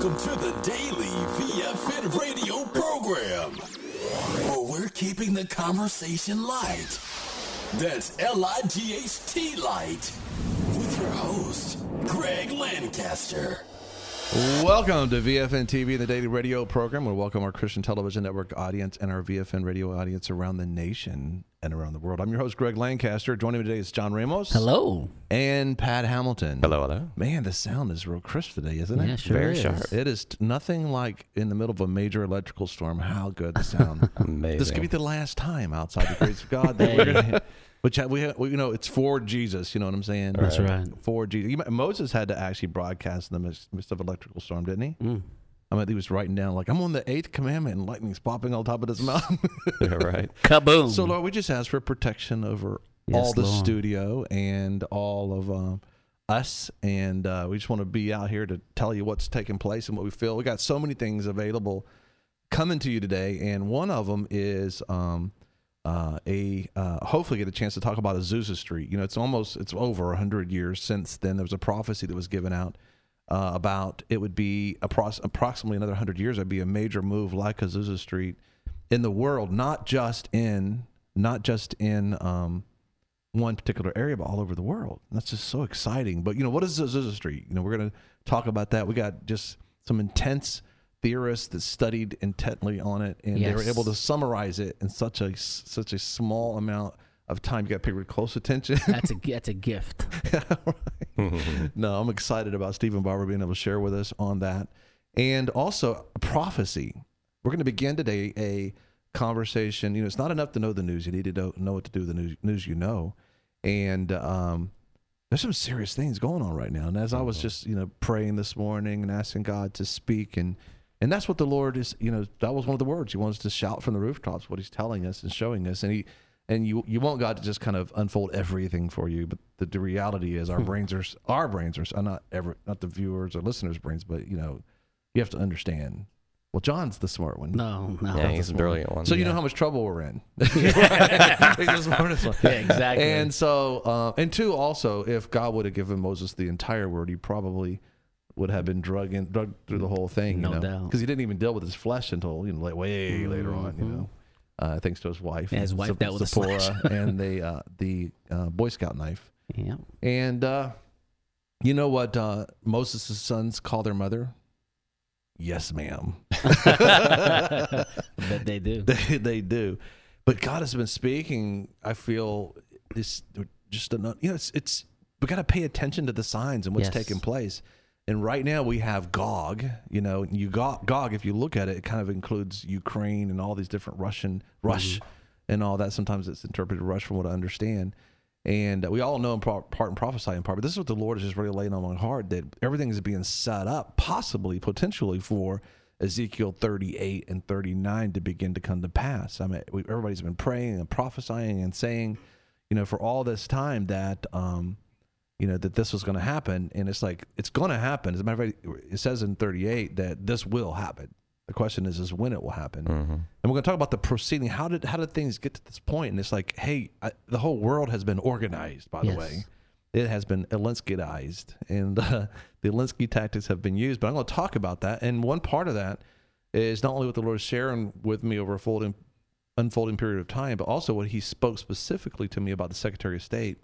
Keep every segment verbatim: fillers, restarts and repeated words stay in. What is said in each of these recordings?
Welcome to the Daily V F N radio program, where we're keeping the conversation light. That's L I G H T light, with your host, Greg Lancaster. Welcome to V F N T V, the daily radio program. We welcome our Christian Television Network audience and our V F N radio audience around the nation and around the world. I'm your host, Greg Lancaster. Joining me today is John Ramos. Hello. And Pat Hamilton. Hello, hello. Man, the sound is real crisp today, isn't it? Yeah, sure Very is. sharp. It is t- nothing like in the middle of a major electrical storm. How good the sound. Amazing. This could be the last time outside the grace of God that Hey. we're gonna. Which we, we, you know, it's for Jesus. You know what I'm saying? That's right. For Jesus. You- Moses had to actually broadcast in the midst, midst of electrical storm, didn't he? Mm. I mean, he was writing down like, "I'm on the eighth commandment, and lightning's popping on top of this mountain." Yeah, right. Kaboom. So, Lord, we just ask for protection over Yes, all the Lord. studio and all of um, us, and uh, we just want to be out here to tell you what's taking place and what we feel. We got so many things available coming to you today, and one of them is um, uh, a uh, hopefully get a chance to talk about Azusa Street. You know, it's almost it's over a hundred years since then. There was a prophecy that was given out. Uh, about it would be appro- approximately another hundred years. It'd be a major move like Azusa Street in the world, not just in not just in um, one particular area, but all over the world. And that's just so exciting. But you know, what is Azusa Street? You know, we're going to talk about that. We got just some intense theorists that studied intently on it, and they were Yes. able to summarize it in such a such a small amount of time. You got to pay close attention. That's a that's a gift. Right. No, I'm excited about Stephen Barber being able to share with us on that. And also prophecy. We're going to begin today a conversation. You know, it's not enough to know the news. You need to know, know what to do with the news, news you know. And um, there's some serious things going on right now. And as I was just, you know, praying this morning and asking God to speak, and and that's what the Lord is, you know, that was one of the words. He wants us to shout from the rooftops what he's telling us and showing us. And he And you you want God to just kind of unfold everything for you, but the, the reality is our brains are our brains are not ever not the viewers or listeners' brains, but you know you have to understand. Well, John's the smart one. No, no. Yeah, he's a brilliant one. So you Yeah. know how much trouble we're in. He's the smartest one. Yeah, exactly. And so, uh, and two, also, if God would have given Moses the entire word, he probably would have been drug in, drugged through the whole thing. No you know? doubt. Because he didn't even deal with his flesh until you know like way Mm-hmm. later on. You know. Uh, thanks to his wife. Yeah, his wife Zip- dealt with a Zipporah slash. and the uh, the uh, Boy Scout knife. Yeah. And uh, you know what uh, Moses' sons call their mother? Yes, ma'am. I bet they do. they, they do. But God has been speaking. I feel this just enough. You know, it's it's we got to pay attention to the signs and what's Yes. taking place. And right now we have Gog. You know, you got Gog. If you look at it, it kind of includes Ukraine and all these different Russian Rush and all that. Sometimes it's interpreted Rush, from what I understand. And uh, we all know in pro- part and prophesy in part. But this is what the Lord is just really laying on my heart, that everything is being set up, possibly, potentially, for Ezekiel thirty-eight and thirty-nine to begin to come to pass. I mean, we, everybody's been praying and prophesying and saying, you know, for all this time that. Um, you know, that this was going to happen. And it's like, it's going to happen. As a matter of fact, it says in thirty-eight that this will happen. The question is, is when it will happen. Mm-hmm. And we're going to talk about the proceeding. How did, how did things get to this point? And it's like, hey, I, the whole world has been organized, by the Yes. way. It has been Alinskyized, and uh, the Alinsky tactics have been used. But I'm going to talk about that. And one part of that is not only what the Lord is sharing with me over a folding, unfolding period of time, but also what he spoke specifically to me about the Secretary of State.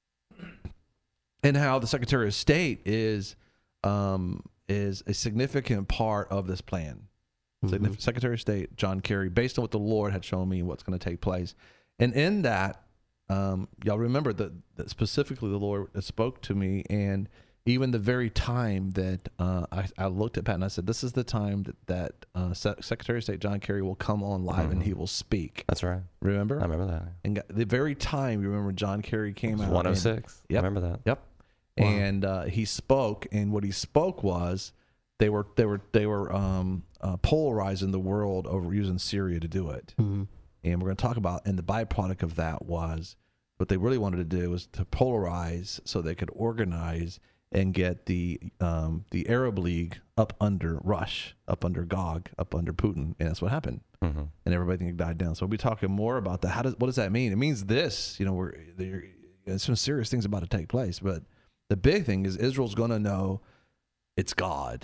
And how the Secretary of State is um, is a significant part of this plan. Mhm. So Secretary of State John Kerry, based on what the Lord had shown me what's going to take place. And in that, um, y'all remember that, that specifically the Lord spoke to me, and even the very time that uh, I, I looked at Pat and I said, this is the time that, that uh, Se- Secretary of State John Kerry will come on live Mhm. and he will speak. That's right. Remember? I remember that. And got, the very time, you remember John Kerry came out. one oh and- six. Yep. I remember that. Yep. Wow. And uh, he spoke, and what he spoke was they were they were they were um, uh, polarizing the world over using Syria to do it. Mhm. And we're going to talk about, and the byproduct of that was what they really wanted to do was to polarize so they could organize and get the um, the Arab League up under Rush, up under Gog, up under Putin, and that's what happened. Mm-hmm. And everything died down. So we'll be talking more about that. How does what does that mean? It means this. You know, we're there. There's some serious things about to take place, but the big thing is Israel's going to know it's God.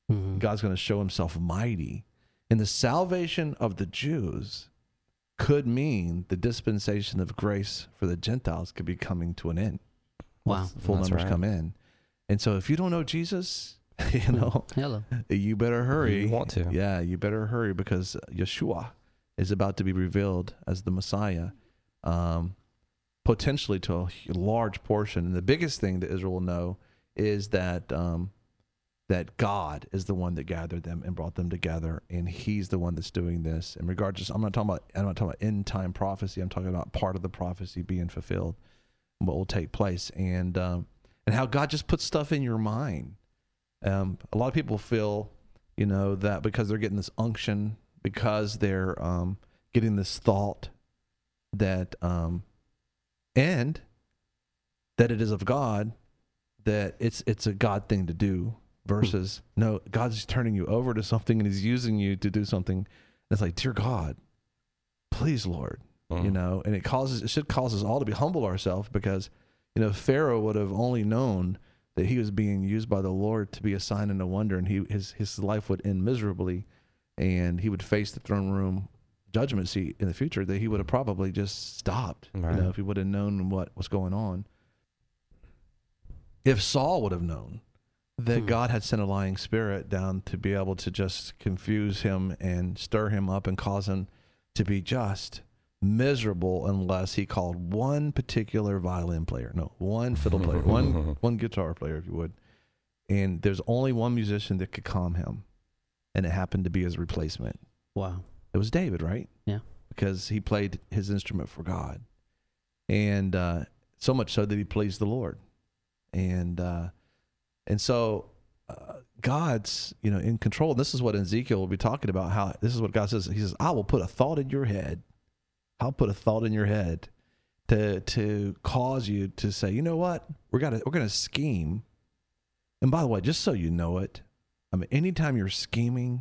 Mhm. God's going to show himself mighty. And the salvation of the Jews could mean the dispensation of grace for the Gentiles could be coming to an end. Wow. Full That's numbers right. come in. And so if you don't know Jesus, you know, Hello. you better hurry. You want to. Yeah, you better hurry because Yeshua is about to be revealed as the Messiah, um, potentially to a large portion. And the biggest thing that Israel will know is that um, that God is the one that gathered them and brought them together, and He's the one that's doing this. In regard, just I'm not talking about I'm not talking about end time prophecy. I'm talking about part of the prophecy being fulfilled, what will take place, and um, and how God just puts stuff in your mind. Um, a lot of people feel, you know, that because they're getting this unction, because they're um, getting this thought that, um, and that it is of God, that it's it's a God thing to do. Versus, no, God's turning you over to something and He's using you to do something. And it's like, dear God, please, Lord, Mm. you know. And it causes it should cause us all to be humble ourselves because, you know, Pharaoh would have only known that he was being used by the Lord to be a sign and a wonder, and he his his life would end miserably, and he would face the throne room judgment seat in the future. That he would have probably just stopped, Right. you know, if he would have known what was going on. If Saul would have known that Hmm. God had sent a lying spirit down to be able to just confuse him and stir him up and cause him to be just miserable unless he called one particular violin player, no, one fiddle player, one one guitar player, if you would. And there's only one musician that could calm him, and it happened to be his replacement. Wow. It was David, right? Yeah. Because he played his instrument for God. And uh, so much so that he pleased the Lord. And uh, and so uh, God's, you know, in control. And this is what Ezekiel will be talking about, how this is what God says. He says, I will put a thought in your head. I'll put a thought in your head to to cause you to say, you know what? We're gonna we're gonna scheme. And by the way, just so you know it, I mean, anytime you're scheming,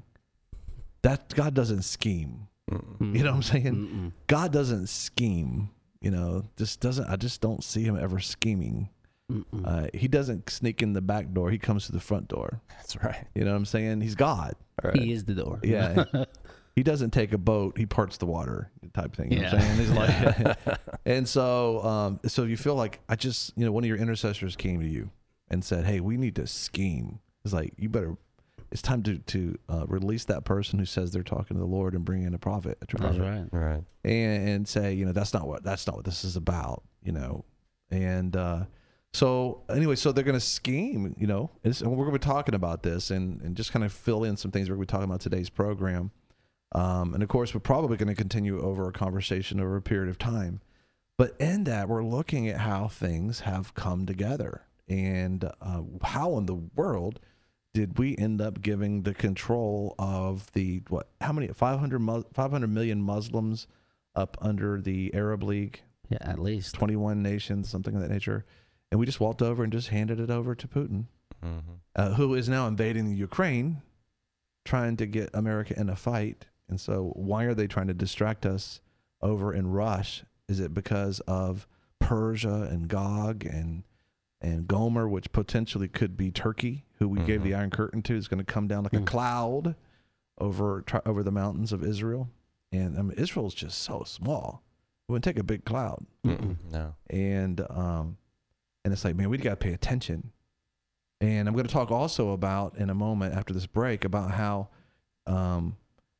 that God doesn't scheme. Mm. You know what I'm saying? Mm-mm. God doesn't scheme. You know, just doesn't. I just don't see him ever scheming. Mm-mm. Uh, he doesn't sneak in the back door. He comes to the front door. That's right. You know what I'm saying? He's God. Right. He is the door. Yeah. He doesn't take a boat. He parts the water type thing. You know what I'm Yeah. saying? He's like, and so, um, so you feel like I just, you know, one of your intercessors came to you and said, hey, we need to scheme. It's like, you better, it's time to, to uh, release that person who says they're talking to the Lord and bring in a prophet. A true That's prophet. right. Right. and, and say, you know, that's not what that's not what this is about, you know. And uh, so anyway, so they're going to scheme, you know, and, and we're going to be talking about this and, and just kind of fill in some things we're going to be talking about today's program. Um, and of course, we're probably going to continue over a conversation over a period of time. But in that, we're looking at how things have come together and uh, how in the world did we end up giving the control of the, what, how many, five hundred, Mus- five hundred million Muslims up under the Arab League, Yeah, at least. twenty-one nations, something of that nature. And we just walked over and just handed it over to Putin, Mm-hmm. uh, who is now invading the Ukraine, trying to get America in a fight. And so why are they trying to distract us over in Rush? Is it because of Persia and Gog and and Gomer, which potentially could be Turkey, who we gave the Iron Curtain to, is going to come down like a Mm. cloud over try, over the mountains of Israel? And I mean, Israel's just so small. It wouldn't take a big cloud. Mm-mm. No. And um, and it's like, man, we got to pay attention. And I'm going to talk also about in a moment after this break about how um,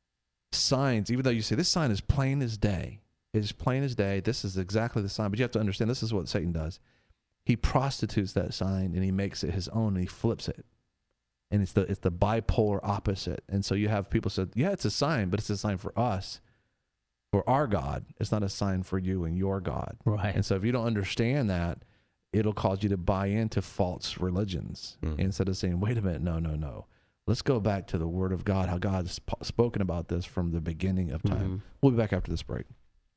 signs, even though you say this sign is plain as day, it is plain as day. This is exactly the sign, but you have to understand this is what Satan does. He prostitutes that sign and he makes it his own and he flips it. And it's the it's the bipolar opposite. And so you have people say, yeah, it's a sign, but it's a sign for us, for our God. It's not a sign for you and your God. Right. And so if you don't understand that, it'll cause you to buy into false religions Mhm. instead of saying, wait a minute, no, no, no. Let's go back to the word of God, how God has sp- spoken about this from the beginning of time. Mhm. We'll be back after this break.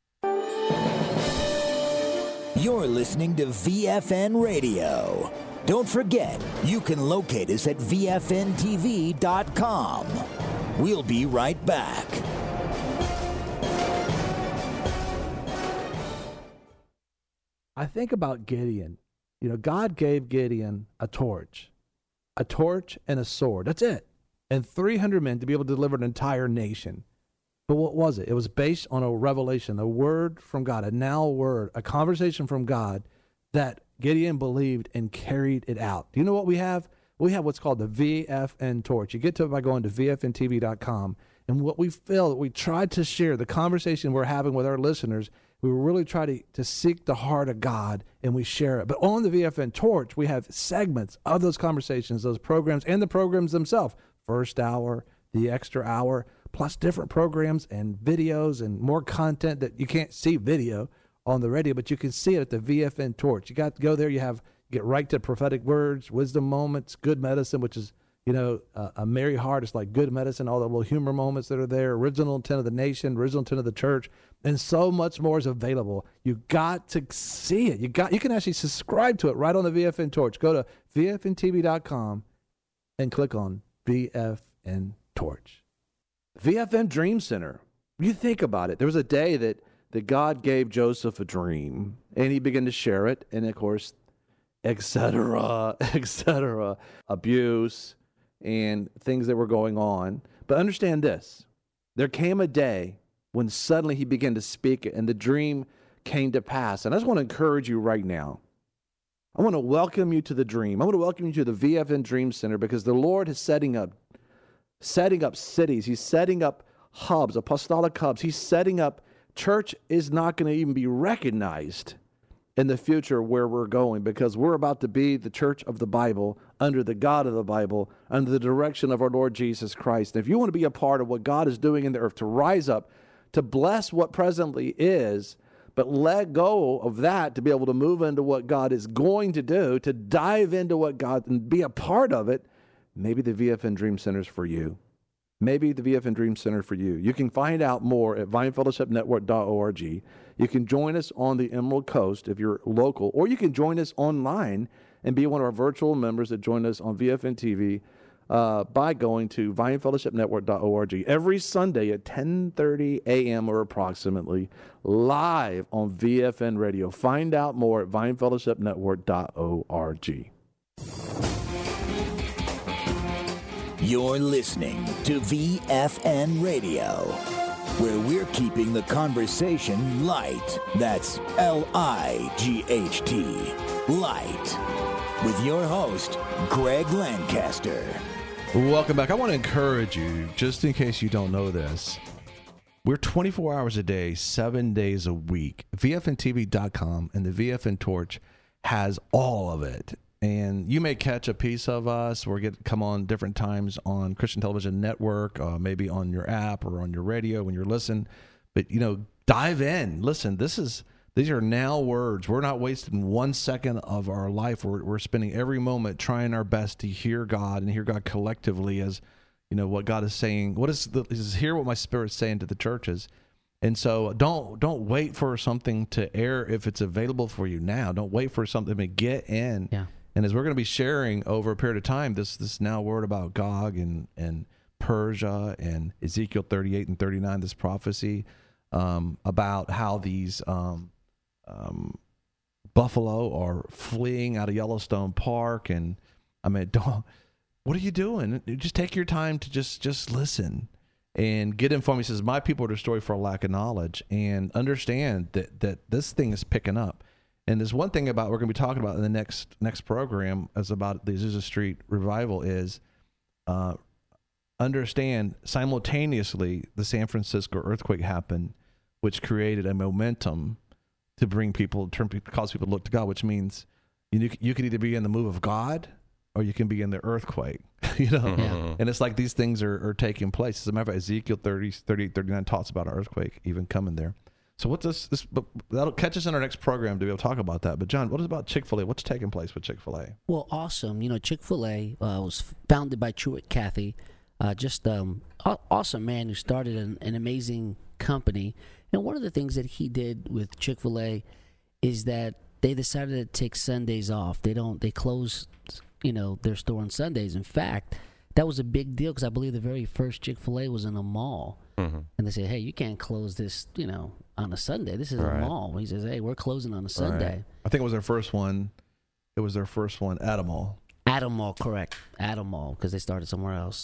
You're listening to V F N Radio. Don't forget, you can locate us at V F N T V dot com. We'll be right back. I think about Gideon. You know, God gave Gideon a torch, a torch and a sword. That's it. and three hundred men to be able to deliver an entire nation. But what was it? It was based on a revelation, a word from God, a now word, a conversation from God that Gideon believed and carried it out. Do you know what we have? We have what's called the V F N Torch. You get to it by going to V F N T V dot com. And what we feel, we tried to share, the conversation we're having with our listeners, we really try to, to seek the heart of God, and we share it. But on the V F N Torch, we have segments of those conversations, those programs, and the programs themselves. First hour, the extra hour, plus different programs and videos and more content that you can't see video on the radio, but you can see it at the V F N Torch. You got to go there. You have get right to prophetic words, wisdom moments, good medicine, which is, you know, uh, a merry heart. It's like good medicine, all the little humor moments that are there, original intent of the nation, original intent of the church, and so much more is available. You got to see it. You got. You can actually subscribe to it right on the V F N Torch. Go to V F N T V dot com and click on V F N Torch. V F N Dream Center. You think about it. There was a day that, that God gave Joseph a dream, and he began to share it, and of course, et cetera, et cetera, abuse, and things that were going on. But understand this. There came a day when suddenly he began to speak it, and the dream came to pass. And I just want to encourage you right now. I want to welcome you to the dream. I want to welcome you to the V F N Dream Center, because the Lord is setting up, setting up cities. He's setting up hubs, apostolic hubs. He's setting up, church is not going to even be recognized in the future where we're going, because we're about to be the church of the Bible, under the God of the Bible, under the direction of our Lord Jesus Christ. And if you want to be a part of what God is doing in the earth, to rise up, to bless what presently is, but let go of that to be able to move into what God is going to do, to dive into what God and be a part of it, maybe the V F N Dream Center is for you. Maybe the V F N Dream Center for you. You can find out more at vine fellowship network dot org. You can join us on the Emerald Coast if you're local, or you can join us online and be one of our virtual members that join us on V F N T V uh, by going to vine fellowship network dot org. Every Sunday at ten thirty a.m. or approximately, live on V F N Radio. Find out more at vine fellowship network dot org. You're listening to V F N Radio, where we're keeping the conversation light. That's L I G H T, light. With your host, Greg Lancaster. Welcome back. I want to encourage you, just in case you don't know this, we're twenty-four hours a day, seven days a week. V F N T V dot com and the V F N Torch has all of it. And you may catch a piece of us or get come on different times on Christian Television Network, uh, maybe on your app or on your radio when you're listening. But, you know, dive in. Listen, this is these are now words. We're not wasting one second of our life. We're, we're spending every moment trying our best to hear God and hear God collectively as, you know, what God is saying. What is the, is hear what my Spirit's saying to the churches. And so don't don't wait for something to air if it's available for you now. Don't wait for something to get in. Yeah. And as we're going to be sharing over a period of time, this this now word about Gog and, and Persia and Ezekiel thirty-eight and thirty-nine, this prophecy um, about how these um, um, buffalo are fleeing out of Yellowstone Park. And I mean, don't, what are you doing? Just take your time to just just listen and get informed. He says, my people are destroyed for a lack of knowledge, and understand that, that this thing is picking up. And there's one thing about we're going to be talking about in the next next program is about the Azusa Street revival is uh, understand simultaneously the San Francisco earthquake happened, which created a momentum to bring people, turn cause people to look to God, which means you you could either be in the move of God or you can be in the earthquake, you know. Yeah. And it's like these things are, are taking place. As a matter of fact, Ezekiel thirty, thirty-eight, thirty-nine talks about an earthquake even coming there. So what's this? This but that'll catch us in our next program to be able to talk about that. But John, what is about Chick-fil-A? What's taking place with Chick-fil-A? Well, awesome. You know, Chick-fil-A uh, was founded by Truett Cathy, uh, just um, aw- awesome man who started an, an amazing company. And one of the things that he did with Chick-fil-A is that they decided to take Sundays off. They don't. They close, you know, their store on Sundays. In fact, that was a big deal because I believe the very first Chick-fil-A was in a mall. Mm-hmm. And they said, hey, you can't close this, you know, on a Sunday. This is right. a mall. He says, hey, we're closing on a Sunday. Right. I think it was their first one. It was their first one at a mall. At a mall, correct. At a mall, because they started somewhere else.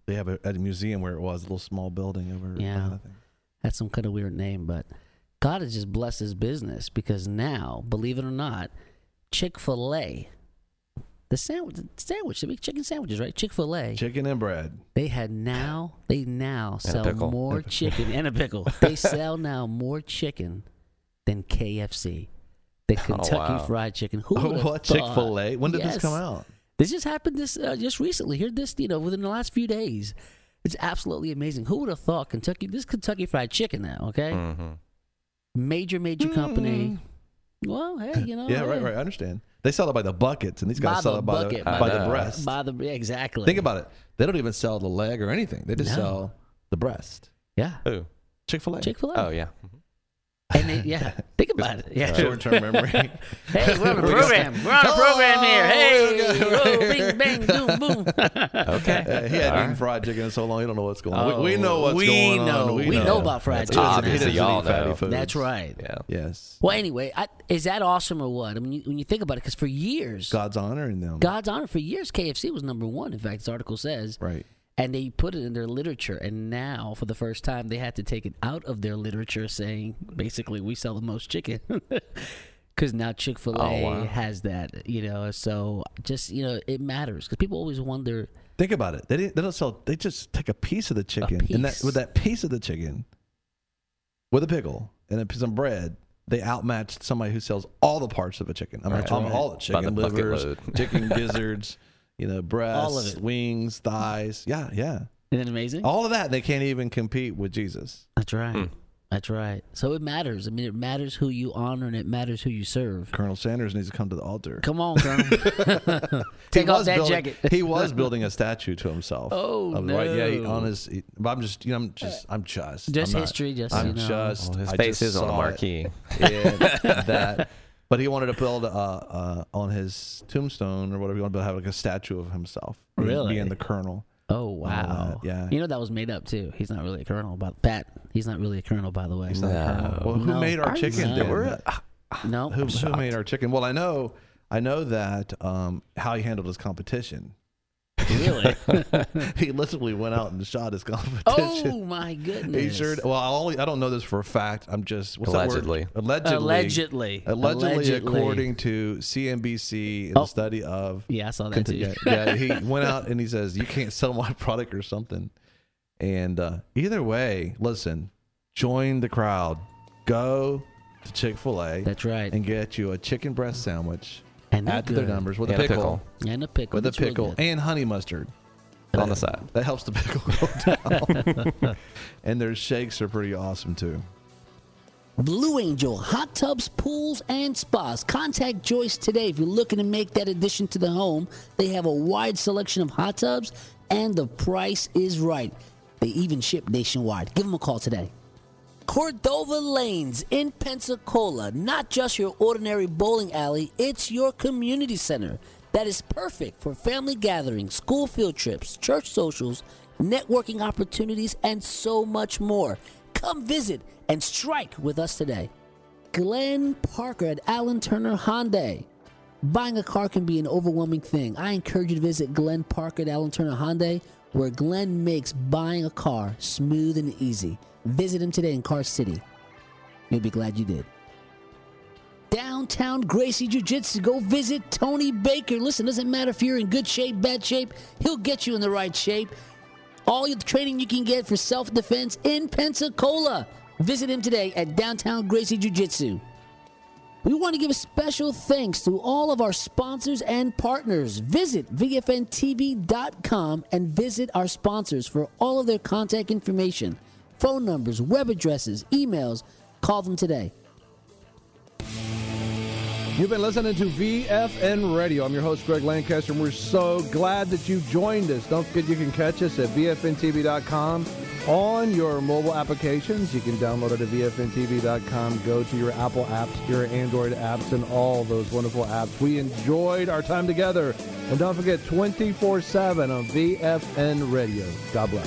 they have a, at a museum where it was a little small building over. Yeah. I think. Had some kind of weird name, but God has just blessed his business because now, believe it or not, Chick-fil-A, the sandwich, the sandwich, the big chicken sandwiches, right? Chick-fil-A, Chicken and bread. they had now, they now a sell pickle. more chicken and a pickle. They sell now more chicken than K F C, than Kentucky wow. Fried Chicken. Who would have What thought? Chick-fil-A? When did Yes. this come out? This just happened this uh, just recently. Here, this you know within the last few days. It's absolutely amazing. Who would have thought Kentucky? This is Kentucky Fried Chicken now, okay? Mm-hmm. Major, major company. Well, hey, you know. Yeah, hey. right, right. I understand. They sell it by the buckets, and these By guys sell the it by bucket, the, by by the- the breast. By the yeah, exactly. Think about it. They don't even sell the leg or anything. They just No. sell the breast. Yeah, Who? Chick-fil-A. Chick-fil-A. Oh, yeah. And they, yeah, think about it. Yeah. Short-term memory. Hey, we're on a program. We're on a program here. Hey, whoa, bing, bang, boom, boom. Okay. Uh, he hadn't All eaten right. fried chicken in so long. He don't know what's going on. Oh, we, we know what's we going know. on. We know about fried That's chicken. He obvious. doesn't Y'all eat fatty know. foods. That's right. Yeah. Yes. Well, anyway, I, is that awesome or what? I mean, you, when you think about it, because for years, God's honoring them. God's honor, for years, K F C was number one. In fact, this article says. Right. And they put it in their literature, and now, for the first time, they had to take it out of their literature, saying, basically, we sell the most chicken. Because now Chick-fil-A Oh, wow. has that, you know. So, just, you know, it matters. Because people always wonder, Think about it. They didn't. They don't sell. They just take a piece of the chicken, and that piece. with that piece of the chicken, with a pickle and a piece of bread, they outmatched somebody who sells all the parts of a chicken. I mean, Right. all, all the By chicken the bucket livers, load. chicken gizzards, you know, breasts, All of it. wings, thighs. Yeah, yeah. isn't it amazing? All of that. They can't even compete with Jesus. That's right. Hmm. That's right. So it matters. I mean, it matters who you honor, and it matters who you serve. Colonel Sanders needs to come to the altar. Come on, Colonel. He Take off was that building- jacket. He was building a statue to himself. Oh, Of- Right? Yeah. He, no. on his. He, but I'm just. You know. I'm just. I'm just. Just I'm not- history, just, I'm you know. just. Well, his I face just is on the saw it. marquee. Yeah, that. But he wanted to build uh, uh, on his tombstone or whatever. He wanted to have like a statue of himself. being- Really? Being the colonel. Oh, wow. that, yeah. You know, that was made up, too. He's not really a colonel. But Pat, he's not really a colonel, by the way. He's not a colonel. Well, who No. made our Are you chicken? not? then? We're- No. Who, who shocked. made our chicken? Well, I know. I know that um, how he handled his competition. Really? He literally went out and shot his competition. Oh, my He goodness. sure. Well, I only I don't know this for a fact. I'm just what's Allegedly. That word? Allegedly. Allegedly. Allegedly, Allegedly. according to C N B C, in Oh. the study of Yeah, I saw that, too. yeah, yeah, he went out and he says you can't sell my product or something. And uh, either way, listen, join the crowd. Go to Chick-fil-A. That's right. And get you a chicken breast sandwich. And they're add to their good. numbers with And a a pickle, pickle. And a pickle. with a That's real pickle good. and honey mustard. On the side. That helps the pickle go down. And their shakes are pretty awesome too. Blue Angel hot tubs, pools, and spas. Contact Joyce today if you're looking to make that addition to the home. They have a wide selection of hot tubs, and the price is right. They even ship nationwide. Give them a call today. Cordova Lanes in Pensacola. Not just your ordinary bowling alley, it's your community center that is perfect for family gatherings, school field trips, church socials, networking opportunities, and so much more. Come visit and strike with us today. Glenn Parker at Allen Turner Hyundai. Buying a car can be an overwhelming thing. I encourage you to visit Glenn Parker at Allen Turner Hyundai, where Glenn makes buying a car smooth and easy. Visit him today in Car City. You'll be glad you did. Downtown Gracie Jiu-Jitsu. Go visit Tony Baker. Listen, doesn't matter if you're in good shape, bad shape, he'll get you in the right shape. All the training you can get for self-defense in Pensacola. Visit him today at Downtown Gracie Jiu-Jitsu. We want to give a special thanks to all of our sponsors and partners. Visit V F N T V dot com and visit our sponsors for all of their contact information, phone numbers, web addresses, emails. Call them today. You've been listening to V F N Radio. I'm your host, Greg Lancaster, and we're so glad that you joined us. Don't forget you can catch us at V F N T V dot com on your mobile applications. You can download it at V F N T V dot com. Go to your Apple apps, your Android apps, and all those wonderful apps. We enjoyed our time together. And don't forget, twenty-four seven on V F N Radio. God bless.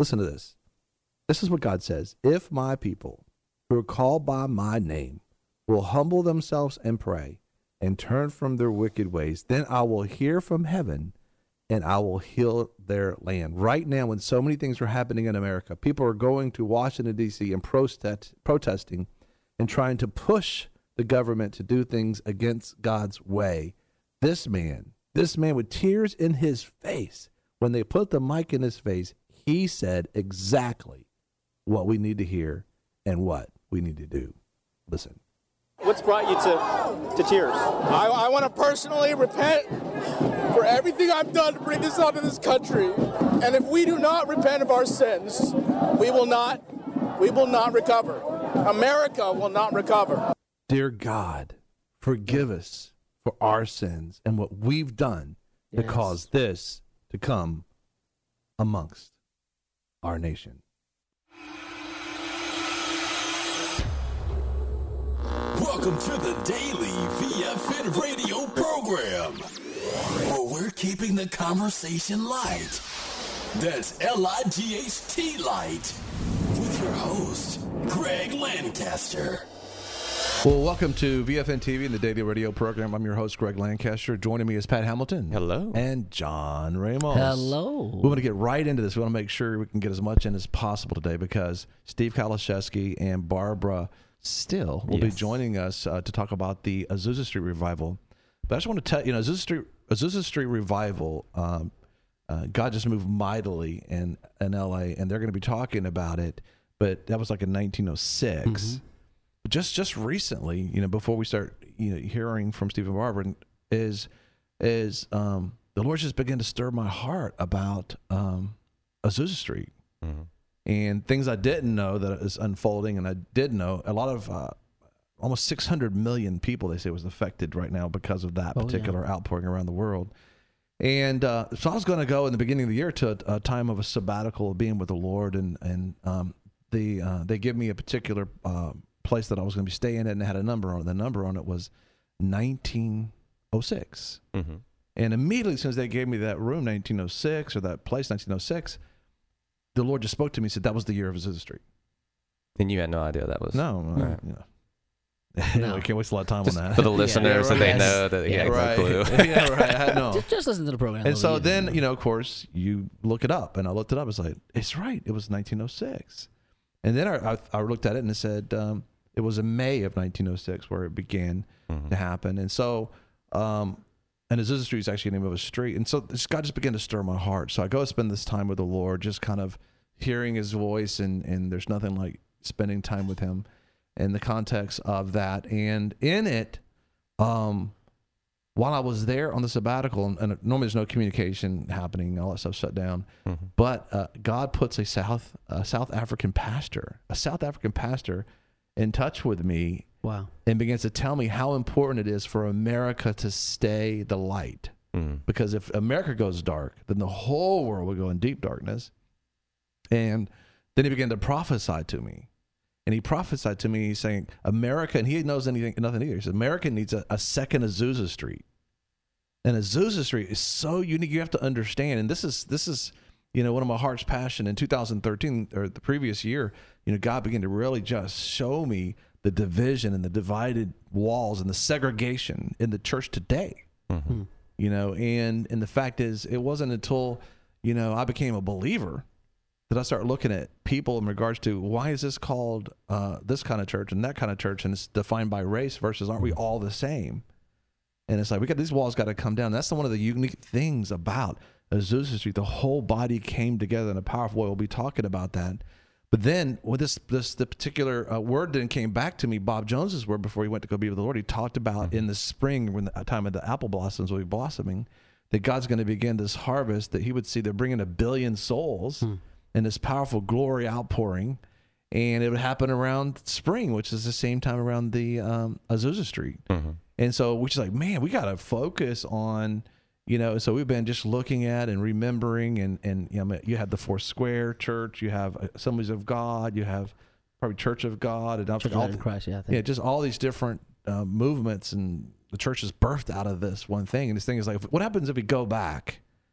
Listen to this. This is what God says. If my people who are called by my name will humble themselves and pray and turn from their wicked ways, then I will hear from heaven and I will heal their land. Right now, when so many things are happening in America, people are going to Washington, D C and protest, protesting and trying to push the government to do things against God's way. This man, this man with tears in his face, when they put the mic in his face, he said exactly what we need to hear and what we need to do. Listen. What's brought you to, to tears? I, I want to personally repent for everything I've done to bring this onto this country. And if we do not repent of our sins, we will not, we will not recover. America will not recover. Dear God, forgive us for our sins and what we've done to Yes. cause this to come amongst our nation. Welcome to the Daily V F N radio program, where we're keeping the conversation light. That's L I G H T light, with your host, Greg Lancaster. Well, welcome to V F N T V and the Daily Radio program. I'm your host, Greg Lancaster. Joining me is Pat Hamilton. Hello. And John Ramos. Hello. We want to get right into this. We want to make sure we can get as much in as possible today because Steve Kaliszewski and Barbara Still will Yes. be joining us uh, to talk about the Azusa Street Revival. But I just want to tell you, know, Azusa Street, Azusa Street Revival, um, uh, God just moved mightily in, in L A, and they're going to be talking about it. But that was like in nineteen oh six. Mm-hmm. But just just recently, you know, before we start, you know, hearing from Steve and Barbara, is is um, the Lord just began to stir my heart about um, Azusa Street. Mm-hmm. And things I didn't know that is unfolding, and I did know a lot of uh, almost six hundred million people, they say, was affected right now because of that Oh, particular outpouring around the world. And uh, so I was going to go in the beginning of the year to a, a time of a sabbatical, of being with the Lord, and and um, the uh, they give me a particular uh, place that I was going to be staying at, and it had a number on it. The number on it was nineteen oh six. Mm-hmm. And immediately, since they gave me that room, nineteen oh six, or that place, nineteen oh six, the Lord just spoke to me and said, that was the year of Azusa Street. And you had no idea that was. No. Uh, Right. you know. No. We can't waste a lot of time Just on that. for the listeners, so they Yes. know that he Yeah, had right. no clue. yeah, right. I had no. Just, just listen to the program. And so Yeah. then, you know, of course, you look it up. And I looked it up. It's like, it's right. It was nineteen oh six. And then I, I, I looked at it and it said um, it was in May of nineteen oh six where it began Mhm. to happen. And so, um, and Azusa Street is actually the name of a street. And so this God just began to stir my heart. So I go spend this time with the Lord, just kind of hearing his voice. And, and there's nothing like spending time with him in the context of that. And in it, um, while I was there on the sabbatical, and, and normally there's no communication happening, all that stuff shut down. Mhm. But uh, God puts a South a South African pastor, a South African pastor, in touch with me, Wow. and begins to tell me how important it is for America to stay the light. Mhm. Because if America goes dark, then the whole world will go in deep darkness. And then he began to prophesy to me. And he prophesied to me, saying, America, and he knows anything, nothing either. He said, America needs a, a second Azusa Street. And Azusa Street is so unique. You have to understand. And this is, this is, you know, one of my heart's passion. In two thousand thirteen, or the previous year, you know, God began to really just show me the division and the divided walls and the segregation in the church today. Mhm. You know, and, and the fact is, it wasn't until, you know, I became a believer that I started looking at people in regards to why is this called uh, this kind of church and that kind of church, and it's defined by race versus aren't we all the same? And it's like, we got these walls got to come down. That's the, one of the unique things about Azusa Street. The whole body came together in a powerful way. We'll be talking about that. But then with this, this the particular uh, word then came back to me, Bob Jones's word before he went to go be with the Lord. He talked about in the spring, when the time of the apple blossoms will be blossoming, that God's going to begin this harvest, that he would see they're bringing a billion souls Hmm. and this powerful glory outpouring. And it would happen around spring, which is the same time around the um, Azusa Street. Mhm. And so we're just like, man, we got to focus on, you know, so we've been just looking at and remembering, and, and you know, you have the Four Square Church, you have Assemblies of God, you have probably Church of God, and Church of all, God in Christ, yeah, I think. yeah, just all these different uh, movements, and the church is birthed out of this one thing. And this thing is like, what happens if we go back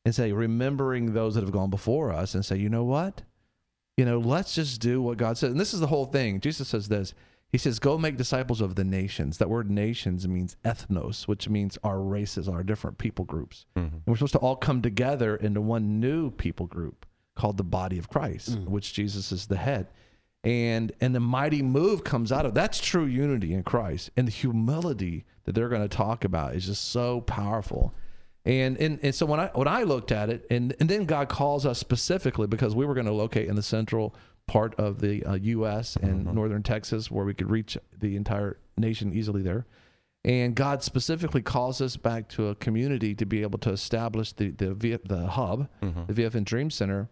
and say, remembering those that have gone before us, and say, you know what? You know, let's just do what God said. And this is the whole thing. Jesus says this. He says, go make disciples of the nations. That word nations means ethnos, which means our races, our different people groups. Mm-hmm. And we're supposed to all come together into one new people group called the body of Christ, mm. which Jesus is the head. And and the mighty move comes out of that's true unity in Christ. And the humility that they're going to talk about is just so powerful. And and, and so when I when I looked at it, and, and then God calls us specifically because we were going to locate in the central part of the uh, U S and mm-hmm. northern Texas where we could reach the entire nation easily there. And God specifically calls us back to a community to be able to establish the the, v, the hub, mm-hmm. the V F N Dream Center,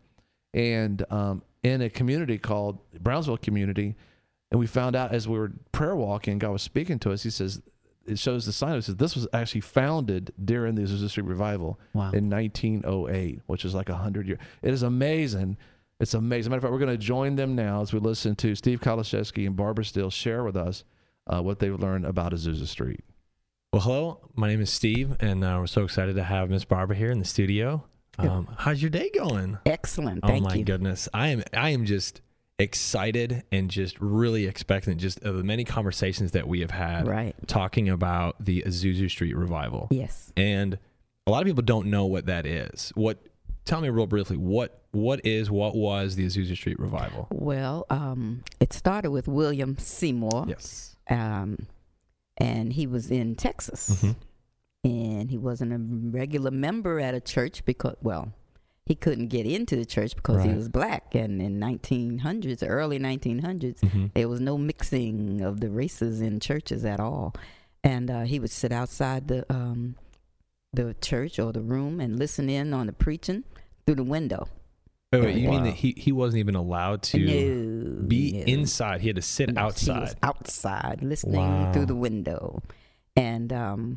and um, in a community called Brownsville Community. And we found out as we were prayer walking, God was speaking to us. He says, it shows the sign. It says this was actually founded during the Azusa Street Revival wow. in nineteen oh eight, which is like a hundred years. It is amazing. It's amazing. Matter of fact, we're going to join them now as we listen to Steve Kaliszewski and Barbara Steele share with us uh, what they've learned about Azusa Street. Well, hello. My name is Steve, and uh, we're so excited to have Miss Barbara here in the studio. Um, how's your day going? Excellent. Thank you. Oh my you. goodness. I am I am just excited and just really expectant just of the many conversations that we have had right. talking about the Azusa Street Revival. Yes. And a lot of people don't know what that is. What tell me real briefly what what is what was the Azusa Street Revival? Well, um, it started with William Seymour. Yes. Um, and he was in Texas. Mm-hmm. And he wasn't a regular member at a church because, well, he couldn't get into the church because right. he was black. And in nineteen hundreds, early nineteen hundreds, mm-hmm. there was no mixing of the races in churches at all. And uh, he would sit outside the um, the church or the room and listen in on the preaching through the window. Wait, wait, you wow. mean that he, he wasn't even allowed to no, be no. inside? He had to sit no, outside. He was outside listening wow. through the window. And um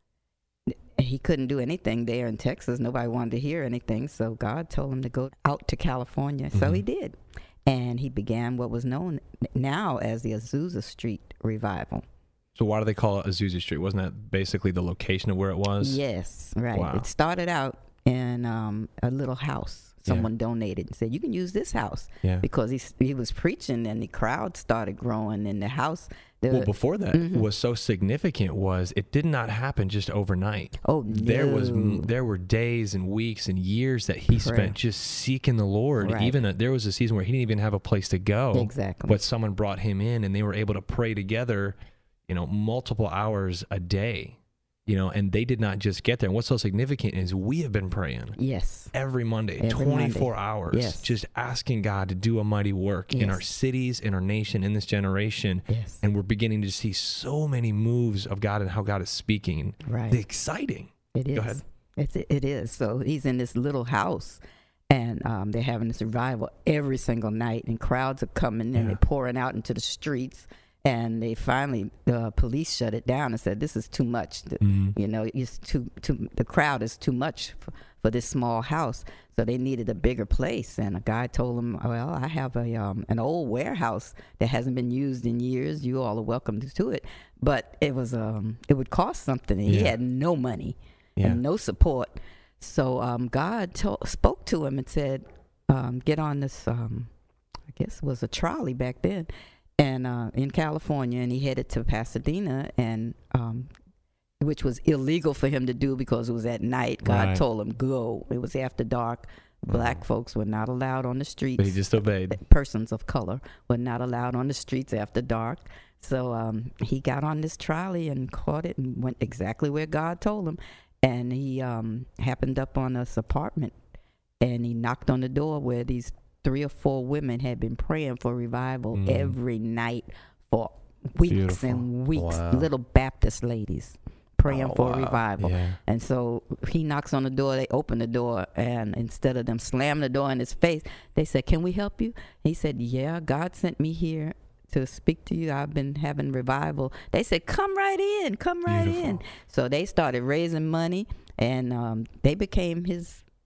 he couldn't do anything there in Texas. Nobody wanted to hear anything. So God told him to go out to California. Mm-hmm. So he did. And he began what was known now as the Azusa Street Revival. So why do they call it Azusa Street? Wasn't that basically the location of where it was? Yes, right. Wow. It started out in um, a little house. Someone yeah. donated and said, you can use this house. Yeah. Because he he was preaching and the crowd started growing in the house. The, well, before that, mm-hmm. was so significant was it did not happen just overnight. Oh, no. There was there were days and weeks and years that he Prayer. spent just seeking the Lord. Right. Even a, there was a season where he didn't even have a place to go. Exactly. But someone brought him in, and they were able to pray together, you know, multiple hours a day. You know, and they did not just get there. And what's so significant is we have been praying. Yes. Every Monday, Every twenty-four Monday. hours, yes. just asking God to do a mighty work yes. in our cities, in our nation, in this generation. Yes. And we're beginning to see so many moves of God and how God is speaking. Right. It's exciting. It is. Go ahead. It's, it is. So he's in this little house, and um, they're having this revival every single night, and crowds are coming, and Yeah. they're pouring out into the streets. And they finally, the police shut it down and said, "This is too much. The, Mm-hmm. You know, it's too, too. The crowd is too much for, for this small house." So they needed a bigger place. And a guy told them, "Well, I have a um, an old warehouse that hasn't been used in years. You all are welcome to it, but it was um, it would cost something. And he Yeah. had no money Yeah. and no support. So um, God told, spoke to him and said, um, "Get on this. Um, I guess it was a trolley back then." And uh, in California, and he headed to Pasadena, and um, which was illegal for him to do because it was at night. God Right. told him, go. It was after dark. Black Mhm. folks were not allowed on the streets. But he just obeyed. Persons of color were not allowed on the streets after dark. So um, he got on this trolley and caught it and went exactly where God told him. And he um, happened up on this apartment, and he knocked on the door where these three or four women had been praying for revival Mm. every night for weeks Beautiful. and weeks. Wow. Little Baptist ladies praying Oh, for wow. revival. Yeah. And so he knocks on the door, they open the door, and instead of them slamming the door in his face, they said, "Can we help you?" He said, "Yeah, God sent me here to speak to you. I've been having revival." They said, "Come right in, come right Beautiful. in." So they started raising money, and um, they became his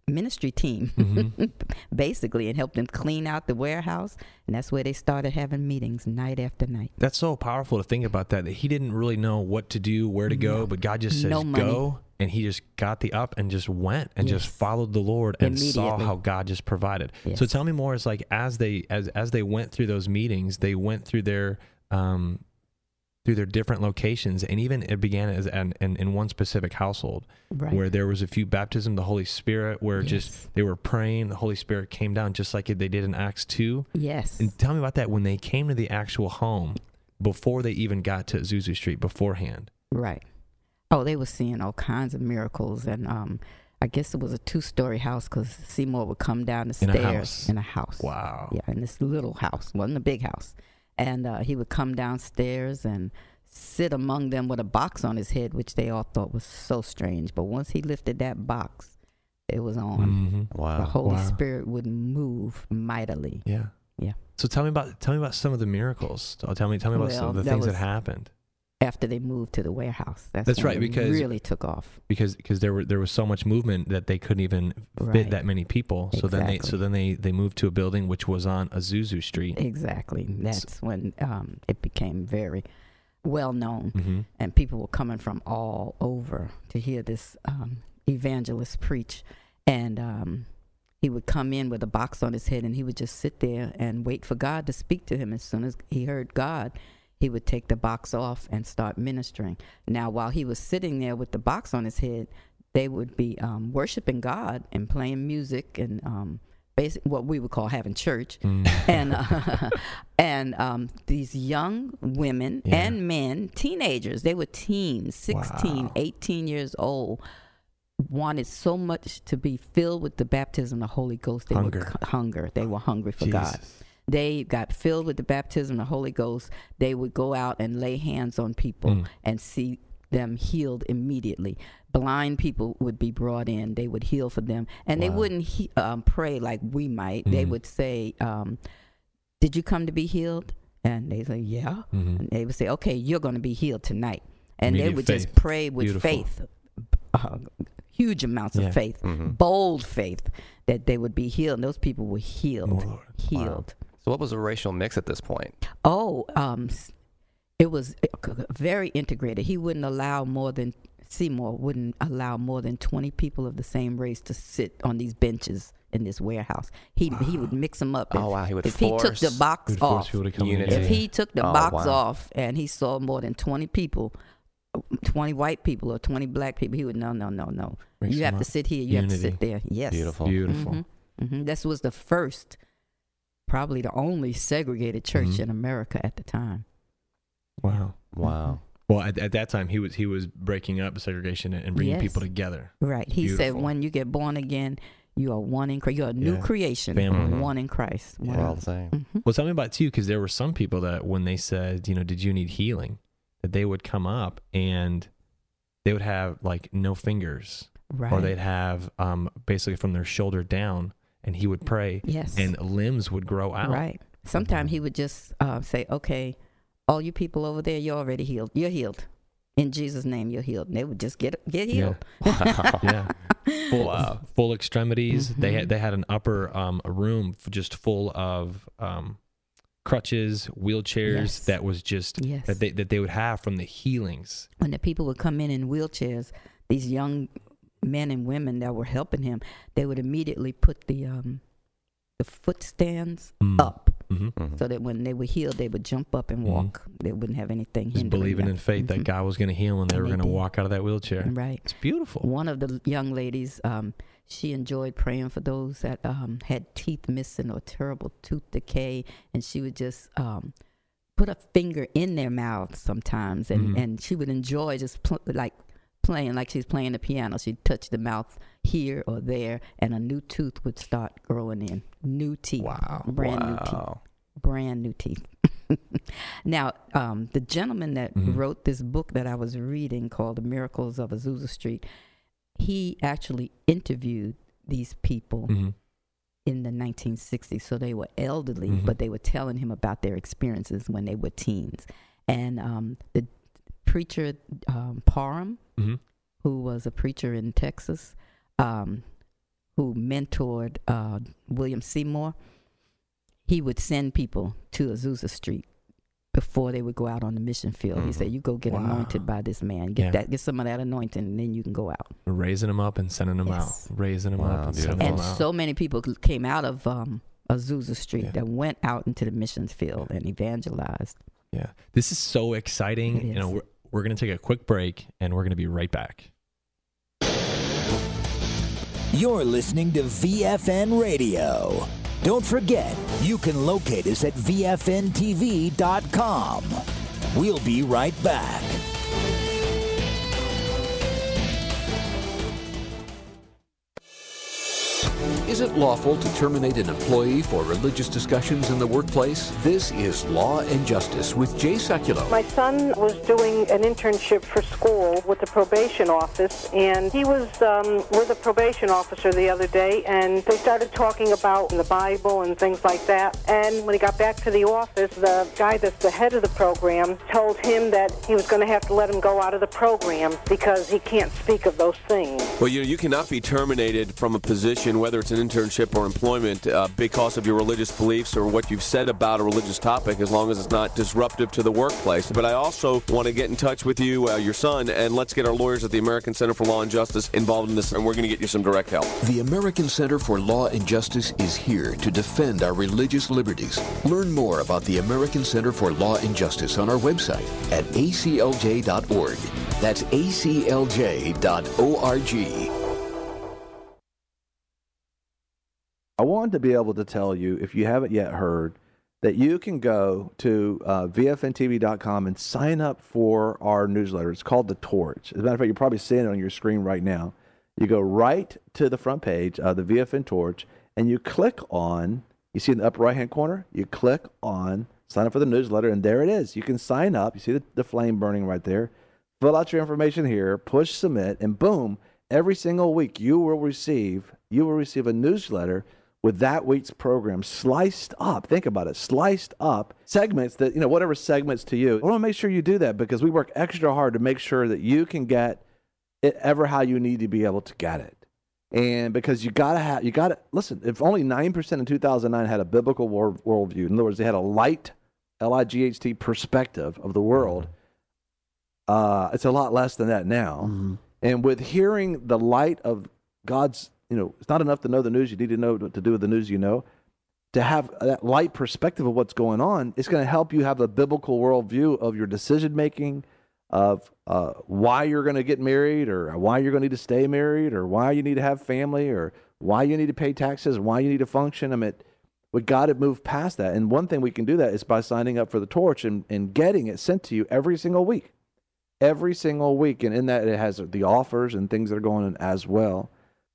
ministry team, Mm-hmm. basically, and helped them clean out the warehouse. And that's where they started having meetings night after night. That's so powerful to think about that, that he didn't really know what to do, where to go, No. but God just says, No money. go. And he just got the up and just went and just Yes. followed the Lord and saw Immediately. how God just provided. Yes. So tell me more. It's like as they as as they went through those meetings, they went through their um through their different locations, and even it began as an, in in one specific household Right. where there was a few baptism of the Holy Spirit, where Yes. just they were praying, the Holy Spirit came down just like they did in Acts two. Yes. And tell me about that when they came to the actual home before they even got to Azusa Street beforehand. Right. Oh, they were seeing all kinds of miracles, and um, I guess it was a two-story house because Seymour would come down the In a stairs house. in a house. Wow. Yeah, in this little house, wasn't a big house, and uh, he would come downstairs and sit among them with a box on his head, which they all thought was so strange. But once he lifted that box, it was on. Mm-hmm. Wow. The Holy Wow. Spirit would move mightily. Yeah. Yeah. So tell me about tell me about some of the miracles. So tell me tell me about some Well, of the that things that was- happened. After they moved to the warehouse, that's, That's when right, it because- really took off. Because because there were there was so much movement that they couldn't even fit Right. that many people. So then they Exactly. so then they they moved to a building which was on Azusa Street. Exactly. That's when um, it became very well known, Mm-hmm. and people were coming from all over to hear this um, evangelist preach. And um, he would come in with a box on his head, and he would just sit there and wait for God to speak to him. As soon as he heard God, he would take the box off and start ministering. Now, while he was sitting there with the box on his head, they would be um, worshiping God and playing music and um, basic, what we would call having church. Mm. And uh, and um, these young women Yeah. and men, teenagers, they were teens, sixteen, Wow. eighteen years old, wanted so much to be filled with the baptism of the Holy Ghost. They Hunger. were hunger. They were hungry for God. Jesus. They got filled with the baptism of the Holy Ghost. They would go out and lay hands on people Mm. and see them healed immediately. Blind people would be brought in. They would heal for them. And they Wow. wouldn't he, um, pray like we might. They Mhm. would say, um, did you come to be healed? And they say, yeah. Mhm. And they would say, okay, you're going to be healed tonight. And they Immediate would faith. just pray with Beautiful. faith, uh, huge amounts Yeah. of faith, Mhm. bold faith that they would be healed. And those people were healed, Oh, Lord. healed. So what was the racial mix at this point? Oh, um, s- it was uh, very integrated. He wouldn't allow more than Seymour wouldn't allow more than twenty people of the same race to sit on these benches in this warehouse. He he would mix them up. If, Oh, wow, he would if he took the force- box We'd force off, people to come Unity. together. if he took the Oh, box wow. off and he saw more than twenty people, twenty white people or twenty black people, he would no no no no. Mix you them have to up. sit here. You have to Unity. sit there. Yes. Beautiful. Beautiful. hmm hmm This was the first, probably the only segregated church Mhm. in America at the time. Wow. Wow. Well, at, at that time, he was he was breaking up segregation and bringing Yes. people together. Right. He said, Beautiful. when you get born again, you are one in Christ. You're a new Yeah. creation. Family. One in Christ. Yeah. We're all the same. Mhm. Well, tell me about you, because there were some people that when they said, you know, did you need healing, that they would come up and they would have like no fingers, Right. or they'd have um, basically from their shoulder down, and he would pray, Yes. and limbs would grow out. Right. Sometimes he would just uh, say, okay, all you people over there, you're already healed. You're healed. In Jesus' name, you're healed. And they would just get get healed. Wow. Yeah. Full, Wow. full extremities. They Mhm. had they had an upper um, room f- just full of um, crutches, wheelchairs. Yes. That was just Yes. that they that they would have from the healings. When the people would come in in wheelchairs, these young men and women that were helping him, they would immediately put the um, the foot stands Mm. up. Mm-hmm. Mhm. So that when they were healed, they would jump up and Mhm. walk. They wouldn't have anything Just hindering believing them. in faith that Mhm. God was going to heal, and they And were they going to did. walk out of that wheelchair. Right. It's beautiful. One of the young ladies, um, she enjoyed praying for those that um, had teeth missing or terrible tooth decay, and she would just um, put a finger in their mouth sometimes, and, Mhm. and she would enjoy just pl- like playing like she's playing the piano. She'd touch the mouth here or there, and a new tooth would start growing in. New teeth. Wow. Brand new teeth. Wow. Brand new teeth. Now, um, the gentleman that Mhm. wrote this book that I was reading called The Miracles of Azusa Street, he actually interviewed these people Mhm. in the nineteen sixties. So they were elderly, Mhm. but they were telling him about their experiences when they were teens. And um, the preacher, um, Parham, Mhm. who was a preacher in Texas, um, who mentored uh, William Seymour, he would send people to Azusa Street before they would go out on the mission field. Mm-hmm. He said, you go get wow. anointed by this man. Get yeah. that, get some of that anointing, and then you can go out. Raising them up and sending them yes. out. Raising them wow, up and sending and them out. And so many people came out of um, Azusa Street yeah. that went out into the missions field and evangelized. Yeah. This is so exciting. It is. You know, we're, we're going to take a quick break, and we're going to be right back. You're listening to V F N Radio. Don't forget, you can locate us at V F N T V dot com. We'll be right back. Is it lawful to terminate an employee for religious discussions in the workplace? This is Law and Justice with Jay Sekulow. My son was doing an internship for school with the probation office, and he was um, with a probation officer the other day, and they started talking about the Bible and things like that. And when he got back to the office, the guy that's the head of the program told him that he was going to have to let him go out of the program because he can't speak of those things. Well, you know, you cannot be terminated from a position, whether it's an internship or employment, uh, because of your religious beliefs or what you've said about a religious topic, as long as it's not disruptive to the workplace. But I also want to get in touch with you, uh, your son, and let's get our lawyers at the American Center for Law and Justice involved in this, and we're going to get you some direct help. The American Center for Law and Justice is here to defend our religious liberties. Learn more about the American Center for Law and Justice on our website at A C L J dot org. That's A C L J dot org. I wanted to be able to tell you, if you haven't yet heard, that you can go to uh, V F N T V dot com and sign up for our newsletter. It's called The Torch. As a matter of fact, you're probably seeing it on your screen right now. You go right to the front page of the V F N Torch, and you click on, you see in the upper right-hand corner, you click on sign up for the newsletter, and there it is. You can sign up. You see the, the flame burning right there. Fill out your information here, push submit, and boom, every single week you will receive, you will receive a newsletter with that week's program sliced up. Think about it, sliced up segments that, you know, whatever segments to you. I want to make sure you do that because we work extra hard to make sure that you can get it ever how you need to be able to get it. And because you got to have, you got to, listen, if only nine percent in two thousand nine had a biblical world, worldview, in other words, they had a light, L I G H T perspective of the world, uh, it's a lot less than that now. Mm-hmm. And with hearing the light of God's, you know, it's not enough to know the news. You need to know what to do with the news you know. To have that light perspective of what's going on, it's going to help you have a biblical worldview of your decision-making, of uh, why you're going to get married, or why you're going to need to stay married, or why you need to have family, or why you need to pay taxes, why you need to function. I mean, we got to move past that. And one thing we can do that is by signing up for the Torch and, and getting it sent to you every single week. Every single week. And in that, it has the offers and things that are going on as well.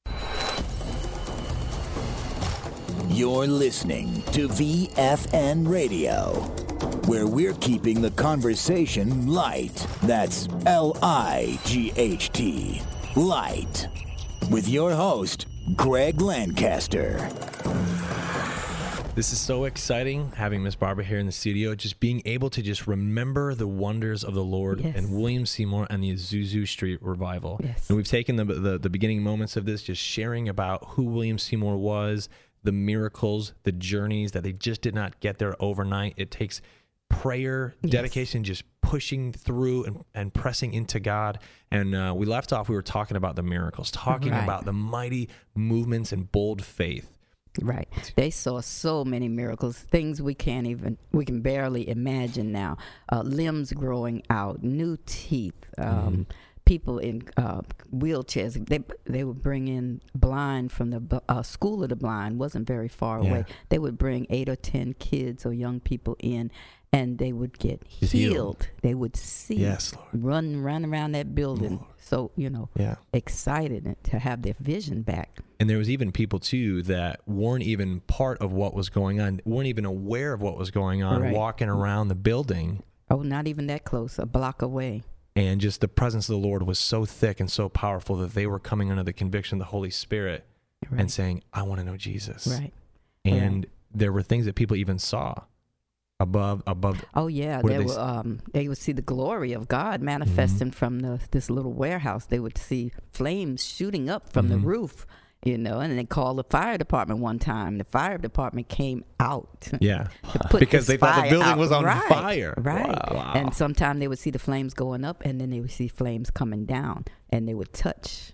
You're listening to V F N Radio, where we're keeping the conversation light. That's L I G H T, light. With your host, Greg Lancaster. This is so exciting, having Miss Barbara here in the studio, just being able to just remember the wonders of the Lord yes. and William Seymour and the Azusa Street revival. Yes. And we've taken the, the the beginning moments of this, just sharing about who William Seymour was, the miracles, the journeys that they just did not get there overnight. It takes prayer, yes. dedication, just pushing through and, and pressing into God. And uh, we left off, we were talking about the miracles, talking right. about the mighty movements and bold faith. Right. They saw so many miracles, things we can't even, we can barely imagine now. Uh, limbs growing out, new teeth, um, mm. people in uh, wheelchairs. They they would bring in blind from the uh, School of the Blind, wasn't very far yeah. away. They would bring eight or ten kids or young people in, and they would get healed. healed. They would see, yes, Lord. run run around that building. Lord. So, you know, yeah. excited to have their vision back. And there was even people, too, that weren't even part of what was going on, weren't even aware of what was going on, right. walking around the building. Oh, not even that close, a block away. And just the presence of the Lord was so thick and so powerful that they were coming under the conviction of the Holy Spirit right. and saying, I want to know Jesus. Right. And right. there were things that people even saw. Above, above. Oh yeah, they, they, were, um, they would see the glory of God manifesting mm-hmm. from the this little warehouse. They would see flames shooting up from mm-hmm. the roof, You know, and they called the fire department one time. The fire department came out. Yeah, to put because this they thought the fire building out. was on right. fire. Right. Wow. And sometimes they would see the flames going up, and then they would see flames coming down, and they would touch.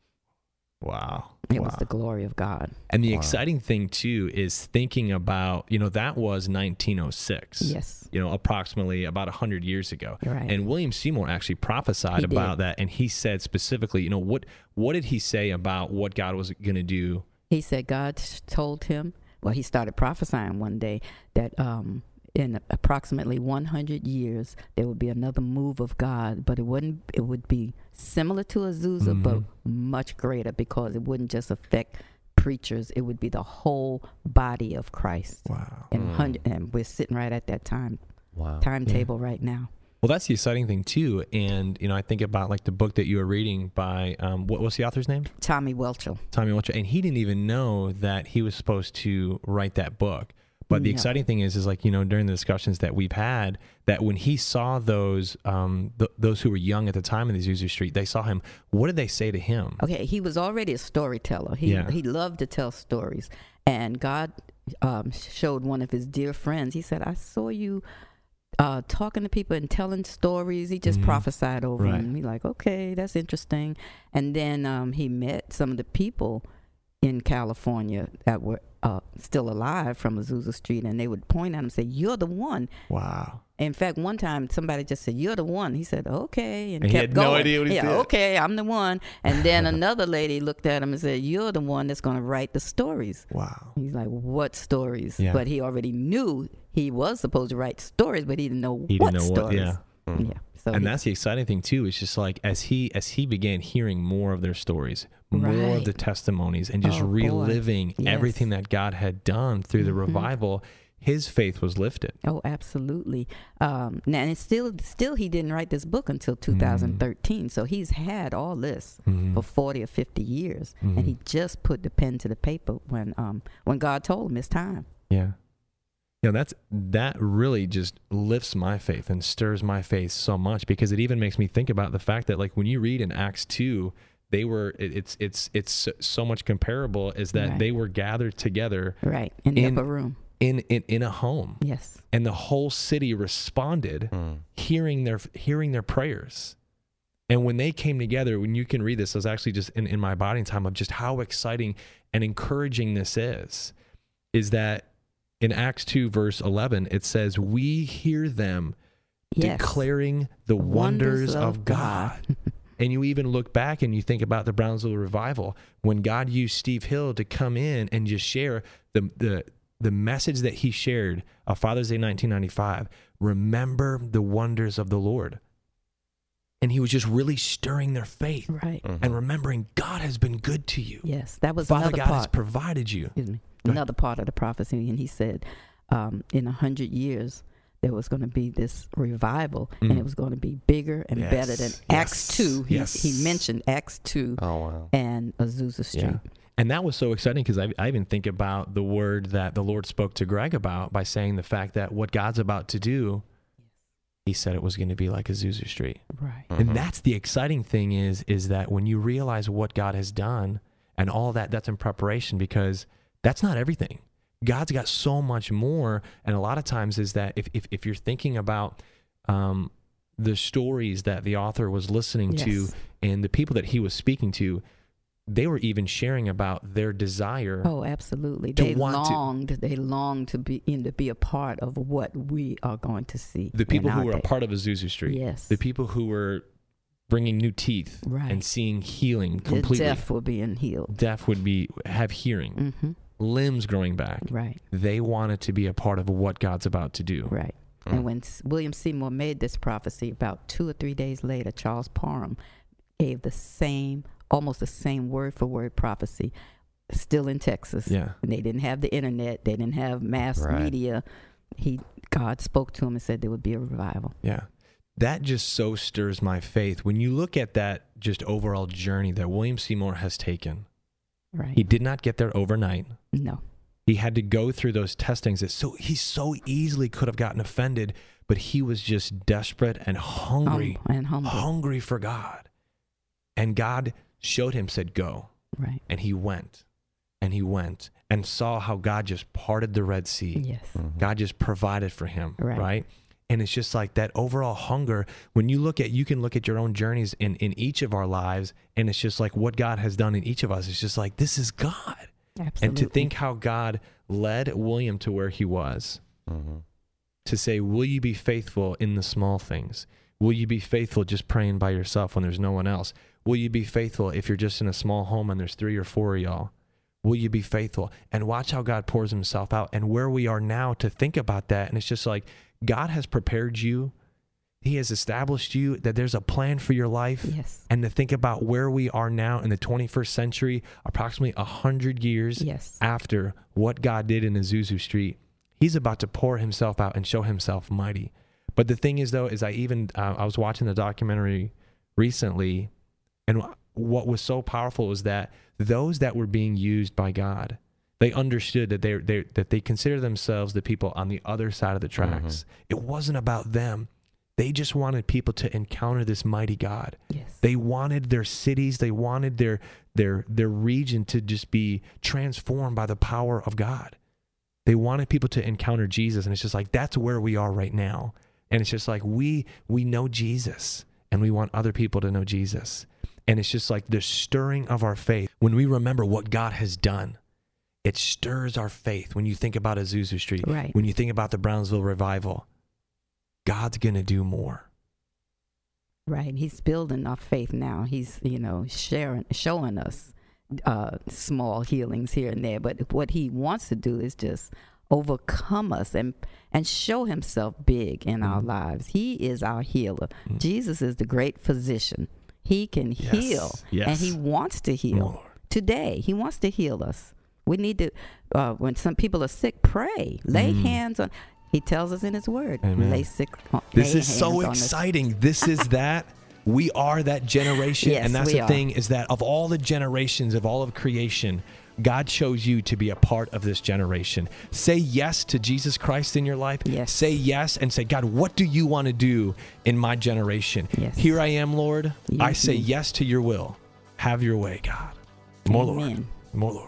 Wow. It wow. was the glory of God. And the Wow. exciting thing, too, is thinking about, you know, that was nineteen oh six. Yes. You know, approximately about one hundred years ago. Right. And William Seymour actually prophesied He about did. that. And he said specifically, you know, what what did he say about what God was going to do? He said God told him, well, he started prophesying one day that um, in approximately one hundred years, there would be another move of God, but it wouldn't, it would be similar to Azusa, Mm-hmm. but much greater, because it wouldn't just affect preachers. It would be the whole body of Christ. Wow. And, Mm. hundred, and we're sitting right at that time, Wow. timetable right now. Well, that's the exciting thing, too. And, you know, I think about like the book that you were reading by, um, what was the author's name? Tommy Welchel. Tommy Welchel. And he didn't even know that he was supposed to write that book. But the No. exciting thing is, is like, you know, during the discussions that we've had, that when he saw those um, th- those who were young at the time in the Azusa Street, they saw him. What did they say to him? Okay, he was already a storyteller. He Yeah. he loved to tell stories, and God um, showed one of his dear friends. He said, "I saw you uh, talking to people and telling stories." He just Mhm. prophesied over Right. him. He like, okay, that's interesting. And then um, he met some of the people in California that were uh, still alive from Azusa Street, and they would point at him and say, "You're the one." Wow. In fact, one time somebody just said, "You're the one." He said, "Okay," and, And he kept had no going. idea what he yeah, did. okay, I'm the one. And then another lady looked at him and said, "You're the one that's going to write the stories." Wow. He's like, "What stories?" Yeah. But he already knew he was supposed to write stories, but he didn't know He what didn't know what, stories. yeah. Yeah. So and he- that's the exciting thing too. It's just like as he as he began hearing more of their stories, more of Right. the testimonies, and just Oh, boy. reliving Yes. everything that God had done through the Mhm. revival, his faith was lifted. Oh, absolutely. Um, now, and it's still, still, he didn't write this book until two thousand thirteen. So he's had all this Mhm. for forty or fifty years, Mhm. and he just put the pen to the paper when, um, when God told him it's time. Yeah. You know, that's that really just lifts my faith and stirs my faith so much, because it even makes me think about the fact that, like, when you read in Acts two, they were it, it's it's it's so- so much comparable is that Right. they were gathered together Right, in the upper room. in in in a home. Yes. And the whole city responded, hearing their hearing their prayers. And when they came together, when you can read this, I was actually just in, in my bonding time of just how exciting and encouraging this is, is that in Acts two, verse eleven, it says, "We hear them Yes. declaring the wonders, Wonders of of God." And you even look back and you think about the Brownsville revival, when God used Steve Hill to come in and just share the the the message that he shared of Father's Day nineteen ninety-five. Remember the wonders of the Lord. And he was just really stirring their faith, Right. and remembering God has been good to you. Yes, that was Father another God part. has provided you. Excuse me. Go ahead. Another part of the prophecy, and he said, um, in a hundred years, there was going to be this revival, Mm. and it was going to be bigger and better than Yes, Acts yes, two. He, yes. he mentioned Acts two Oh, wow. and Azusa Street. Yeah. And that was so exciting, because I, I even think about the word that the Lord spoke to Greg about by saying the fact that what God's about to do, he said it was going to be like Azusa Street. Right. And that's the exciting thing is, is that when you realize what God has done and all that, that's in preparation, because that's not everything. God's got so much more. And a lot of times is that if, if, if you're thinking about um, the stories that the author was listening to Yes. and the people that he was speaking to, they were even sharing about their desire. Oh, absolutely. to They want to- longed. They longed to be in to be a part of what we are going to see. The people in who our were a day. part of Azusa Street. Yes. The people who were bringing new teeth Right. and seeing healing The completely. deaf were being healed. Deaf would be have hearing, hmm limbs growing back. Right. They wanted to be a part of what God's about to do. Right. And when S- William Seymour made this prophecy, about two or three days later, Charles Parham gave the same, almost the same word for word prophecy, still in Texas. Yeah. And they didn't have the internet. They didn't have mass Right. media. He, God spoke to him and said there would be a revival. Yeah. That just so stirs my faith. When you look at that just overall journey that William Seymour has taken, Right. he did not get there overnight. No. He had to go through those testings that so he so easily could have gotten offended, but he was just desperate and hungry, Hum- and humble. hungry for God. And God showed him, said, go. Right. And he went and he went and saw how God just parted the Red Sea. Yes. Mm-hmm. God just provided for him. Right. right? And it's just like that overall hunger. When you look at, you can look at your own journeys in, in each of our lives, and it's just like what God has done in each of us. It's just like, this is God. Absolutely. And to think how God led William to where he was, mm-hmm. to say, will you be faithful in the small things? Will you be faithful just praying by yourself when there's no one else? Will you be faithful if you're just in a small home and there's three or four of y'all? Will you be faithful? And watch how God pours himself out, and where we are now to think about that. And it's just like, God has prepared you. He has established you, that there's a plan for your life. Yes. And to think about where we are now in the twenty-first century, approximately one hundred years yes. after what God did in Azusa Street, he's about to pour himself out and show himself mighty. But the thing is, though, is I even, uh, I was watching the documentary recently, and what was so powerful was that those that were being used by God, they understood that they they that they consider themselves the people on the other side of the tracks. Mm-hmm. It wasn't about them. They just wanted people to encounter this mighty God. Yes. They wanted their cities, they wanted their their their region to just be transformed by the power of God. They wanted people to encounter Jesus, and it's just like, that's where we are right now. And it's just like, we we know Jesus, and we want other people to know Jesus. And it's just like the stirring of our faith. When we remember what God has done, it stirs our faith. When you think about Azusa Street, right. when you think about the Brownsville revival, God's going to do more. Right. He's building our faith now. He's, you know, sharing, showing us uh, small healings here and there. But what he wants to do is just overcome us and and show himself big in mm. our lives. He is our healer. Mm. Jesus is the great physician. He can yes. heal, yes. and he wants to heal. Lord. Today. He wants to heal us. We need to, uh, when some people are sick, pray. Lay mm. hands on. He tells us in his word. Amen. Lay sick. This lay is so exciting. This is that. We are that generation. Yes, and that's we the are. thing, is that of all the generations of all of creation, God chose you to be a part of this generation. Say yes to Jesus Christ in your life. Yes. Say yes and say, God, what do you want to do in my generation? Yes. Here I am, Lord. Use I say me. yes to your will. Have your way, God. More Amen. Lord. More Lord.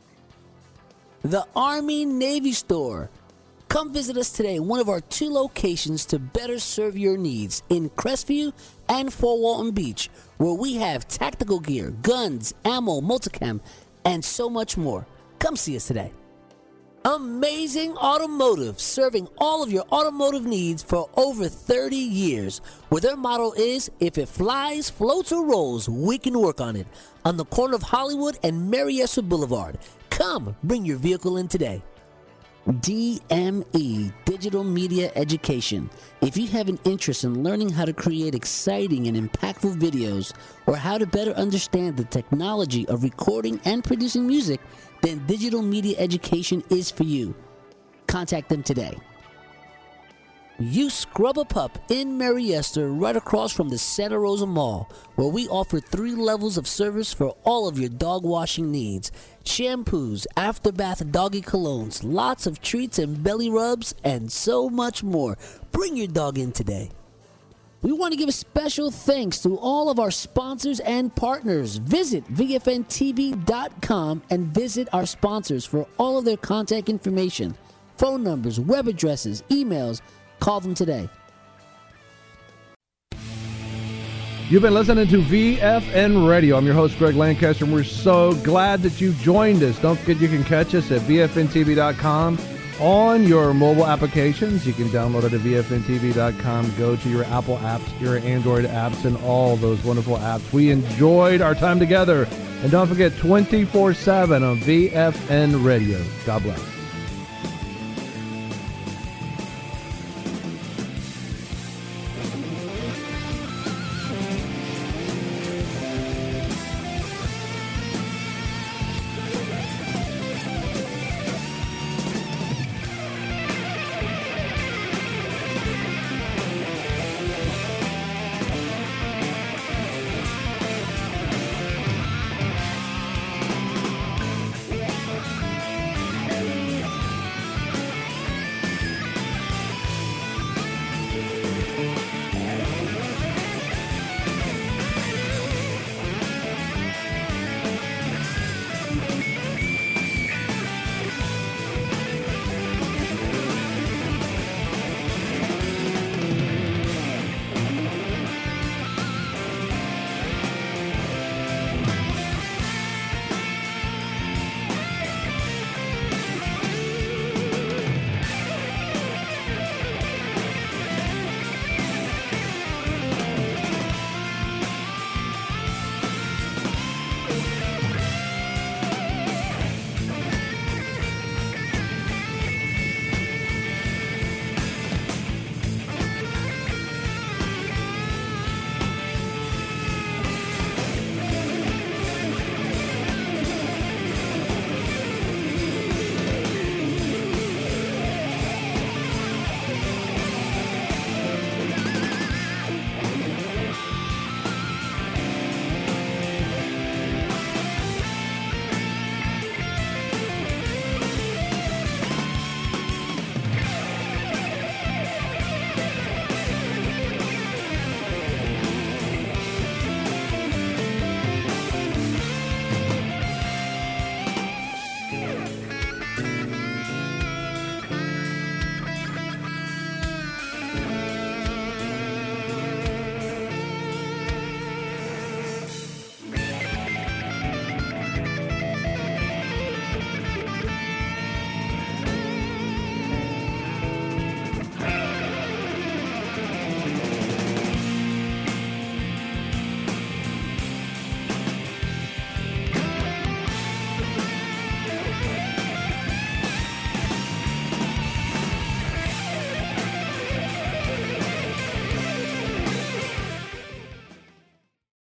The Army Navy Store. Come visit us today in one of our two locations to better serve your needs in Crestview and Fort Walton Beach, where we have tactical gear, guns, ammo, multicam, and so much more. Come see us today. Amazing Automotive, serving all of your automotive needs for over thirty years, where their motto is, if it flies, floats, or rolls, we can work on it. On the corner of Hollywood and Marietta Boulevard. Come, bring your vehicle in today. D M E, Digital Media Education. If you have an interest in learning how to create exciting and impactful videos, or how to better understand the technology of recording and producing music, then Digital Media Education is for you. Contact them today. You Scrub a Pup in Marietta, right across from the Santa Rosa Mall, where we offer three levels of service for all of your dog washing needs. Shampoos, after-bath doggy colognes, lots of treats and belly rubs, and so much more. Bring your dog in today. We want to give a special thanks to all of our sponsors and partners. Visit V F N T V dot com and visit our sponsors for all of their contact information, phone numbers, web addresses, emails. Call them today. You've been listening to V F N Radio. I'm your host, Greg Lancaster, and we're so glad that you joined us. Don't forget you can catch us at V F N T V dot com on your mobile applications. You can download it at V F N T V dot com. Go to your Apple apps, your Android apps, and all those wonderful apps. We enjoyed our time together. And don't forget, twenty-four seven on V F N Radio. God bless.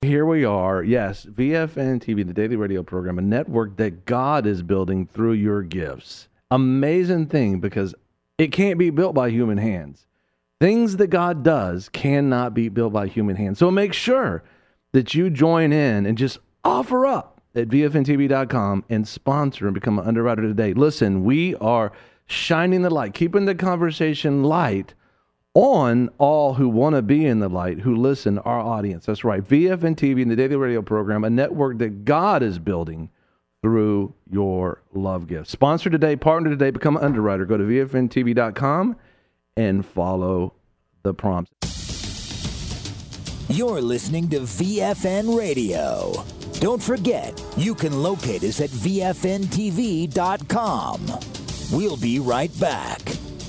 here we are. Yes, V F N T V, the daily radio program, a network that God is building through your gifts. Amazing thing, because it can't be built by human hands. Things that God does cannot be built by human hands. So make sure that you join in and just offer up at V F N T V dot com and sponsor and become an underwriter today. Listen, we are shining the light, keeping the conversation light on all who want to be in the light, who listen, our audience. That's right. V F N T V and the daily radio program, a network that God is building through your love gift. Sponsor today, partner today, become an underwriter. Go to V F N T V dot com and follow the prompts. You're listening to V F N Radio. Don't forget, you can locate us at V F N T V dot com. We'll be right back.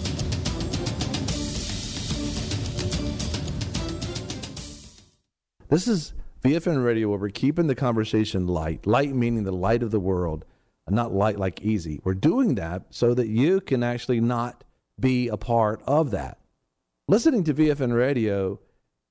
This is V F N Radio, where we're keeping the conversation light. Light meaning the light of the world, and not light like easy. We're doing that so that you can actually not be a part of that. Listening to V F N Radio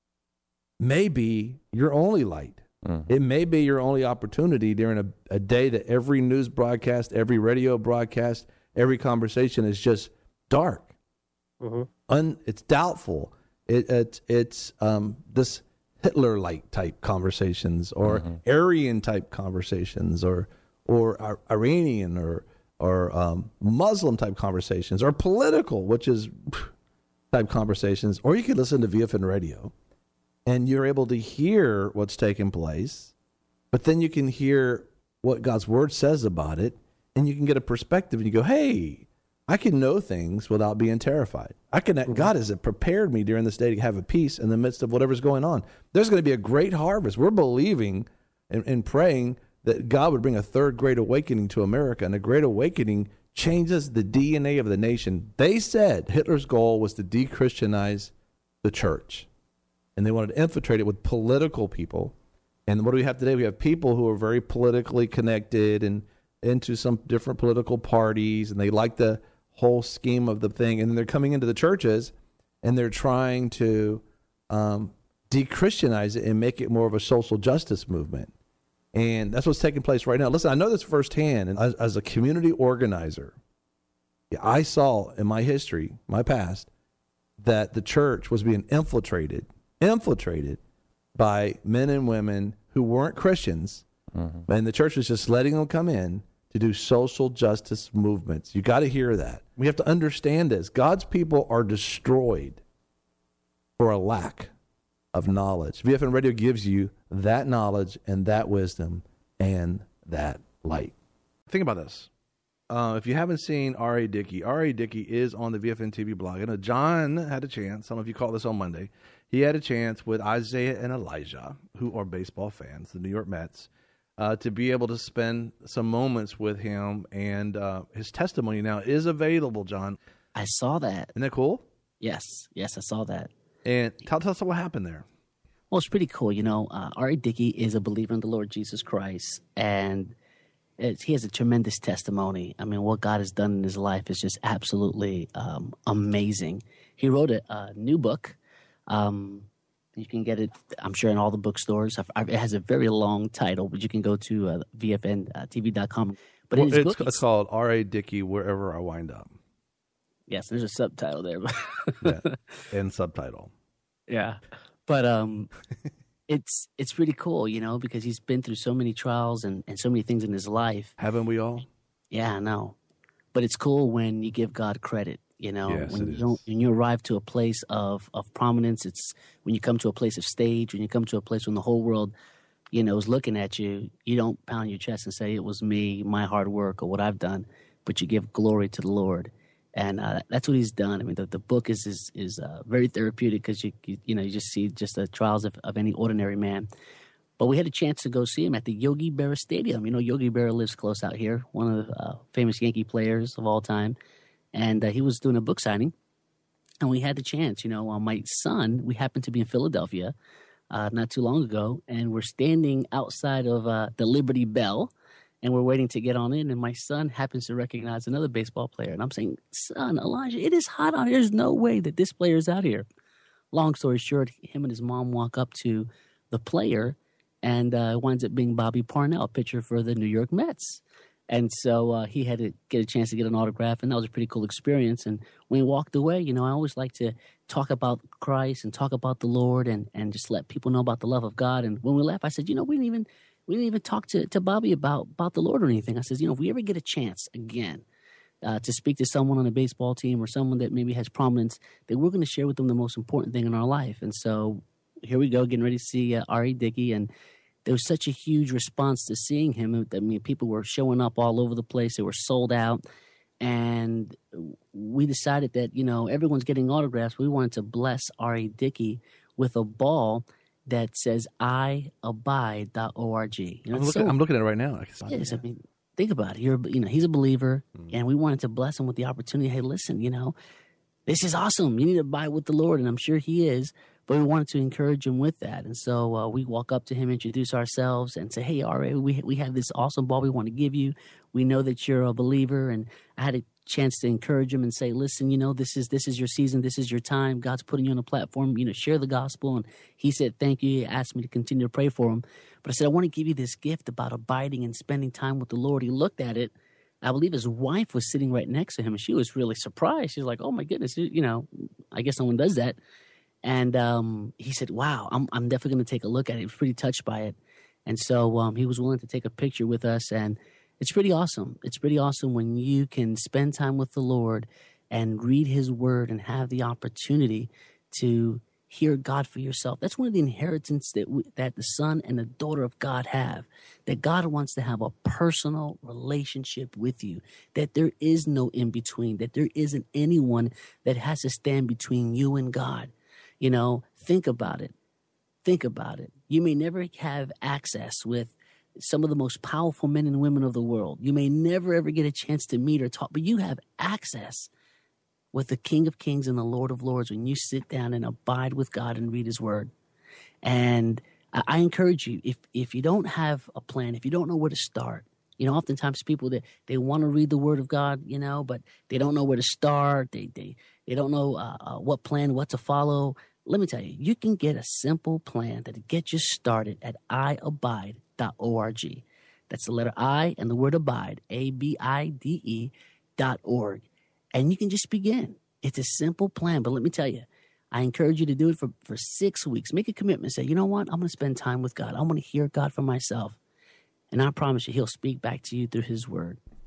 may be your only light. Mm. It may be your only opportunity during a, a day that every news broadcast, every radio broadcast, every conversation is just dark. Mm-hmm. Un, it's doubtful. It, it, it's um, this... Hitler-like type conversations, or mm-hmm. Aryan-type conversations, or or Iranian or or um, Muslim-type conversations, or political, which is type conversations. Or you could listen to V F N Radio, and you're able to hear what's taking place, but then you can hear what God's Word says about it, and you can get a perspective, and you go, hey, I can know things without being terrified. I can. Mm-hmm. God has prepared me during this day to have a peace in the midst of whatever's going on. There's going to be a great harvest. We're believing and, and praying that God would bring a third great awakening to America, and a great awakening changes the D N A of the nation. They said Hitler's goal was to de-Christianize the church, and they wanted to infiltrate it with political people. And what do we have today? We have people who are very politically connected and into some different political parties, and they like the whole scheme of the thing, and then they're coming into the churches and they're trying to um, de-Christianize it and make it more of a social justice movement. And that's what's taking place right now. Listen, I know this firsthand, and as, as a community organizer, I saw in my history, my past, that the church was being infiltrated, infiltrated by men and women who weren't Christians, mm-hmm. and the church was just letting them come in to do social justice movements. You got to hear that. We have to understand this. God's people are destroyed for a lack of knowledge. V F N Radio gives you that knowledge and that wisdom and that light. Think about this. Uh, if you haven't seen R A. Dickey, R A. Dickey is on the V F N T V blog. I know John had a chance. Some of you caught this on Monday. He had a chance with Isaiah and Elijah, who are baseball fans, the New York Mets, Uh, to be able to spend some moments with him, and uh, his testimony now is available, John. I saw that. Isn't that cool? Yes, yes, I saw that. And tell, tell us what happened there. Well, it's pretty cool. You know, uh, R A. Dickey is a believer in the Lord Jesus Christ, and it's, he has a tremendous testimony. I mean, what God has done in his life is just absolutely um, amazing. He wrote a, a new book. Um You can get it, I'm sure, in all the bookstores. It has a very long title, but you can go to uh, V F N T V dot com. But well, in his it's, book, it's called R A. Dickey, Wherever I Wind Up. Yes, there's a subtitle there. Yeah, and subtitle. Yeah, but um, it's it's pretty cool, you know, because he's been through so many trials and, and so many things in his life. Haven't we all? Yeah, I know. But it's cool when you give God credit. You know, yes, when, it you is. don't, when you arrive to a place of, of prominence, it's when you come to a place of stage, when you come to a place when the whole world, you know, is looking at you, you don't pound your chest and say, it was me, my hard work, or what I've done, but you give glory to the Lord. And uh, that's what he's done. I mean, the, the book is is, is uh, very therapeutic because, you, you you know, you just see just the trials of, of any ordinary man. But we had a chance to go see him at the Yogi Berra Stadium. You know, Yogi Berra lives close out here, one of the uh, famous Yankee players of all time. And uh, he was doing a book signing, and we had the chance. You know, uh, my son, we happened to be in Philadelphia uh, not too long ago, and we're standing outside of uh, the Liberty Bell, and we're waiting to get on in, and my son happens to recognize another baseball player. And I'm saying, son, Elijah, it is hot out here. There's no way that this player is out here. Long story short, him and his mom walk up to the player, and uh, it winds up being Bobby Parnell, pitcher for the New York Mets. And so uh, he had to get a chance to get an autograph, and that was a pretty cool experience. And when he walked away, you know, I always like to talk about Christ and talk about the Lord and, and just let people know about the love of God. And when we left, I said, you know, we didn't even we didn't even talk to, to Bobby about, about the Lord or anything. I said, you know, if we ever get a chance again uh, to speak to someone on a baseball team or someone that maybe has prominence, that we're going to share with them the most important thing in our life. And so here we go, getting ready to see uh, R A. Dickey, and there was such a huge response to seeing him. I mean, people were showing up all over the place. They were sold out. And we decided that, you know, everyone's getting autographs. We wanted to bless R A. Dickey with a ball that says I abide dot org. You know, I'm, looking, so, I'm looking at it right now. Yes, I mean, think about it. You're, you know, he's a believer, mm. and we wanted to bless him with the opportunity. Hey, listen, you know, this is awesome. You need to abide with the Lord, and I'm sure he is. But we wanted to encourage him with that. And so uh, we walk up to him, introduce ourselves, and say, hey, R A, we, we have this awesome ball we want to give you. We know that you're a believer. And I had a chance to encourage him and say, listen, you know, this is this is your season. This is your time. God's putting you on a platform, you know, share the gospel. And he said, thank you. He asked me to continue to pray for him. But I said, I want to give you this gift about abiding and spending time with the Lord. He looked at it. I believe his wife was sitting right next to him, and she was really surprised. She's like, oh, my goodness, you know, I guess no one does that. And um, he said, wow, I'm, I'm definitely going to take a look at it. He was pretty touched by it. And so um, he was willing to take a picture with us. And it's pretty awesome. It's pretty awesome when you can spend time with the Lord and read his word and have the opportunity to hear God for yourself. That's one of the inheritance that we, that the son and the daughter of God have, that God wants to have a personal relationship with you, that there is no in-between, that there isn't anyone that has to stand between you and God. You know, think about it. Think about it. You may never have access with some of the most powerful men and women of the world. You may never, ever get a chance to meet or talk, but you have access with the King of Kings and the Lord of Lords when you sit down and abide with God and read his word. And I, I encourage you, if if you don't have a plan, if you don't know where to start, you know, oftentimes people, that they, they want to read the word of God, you know, but they don't know where to start. They they they don't know uh, uh, what plan, what to follow. Let me tell you, you can get a simple plan that'll get you started at I abide dot org. That's the letter I and the word abide, A B I D E dot org. And you can just begin. It's a simple plan, but let me tell you, I encourage you to do it for, for six weeks. Make a commitment. Say, you know what? I'm going to spend time with God. I want to hear God for myself. And I promise you, he'll speak back to you through his word.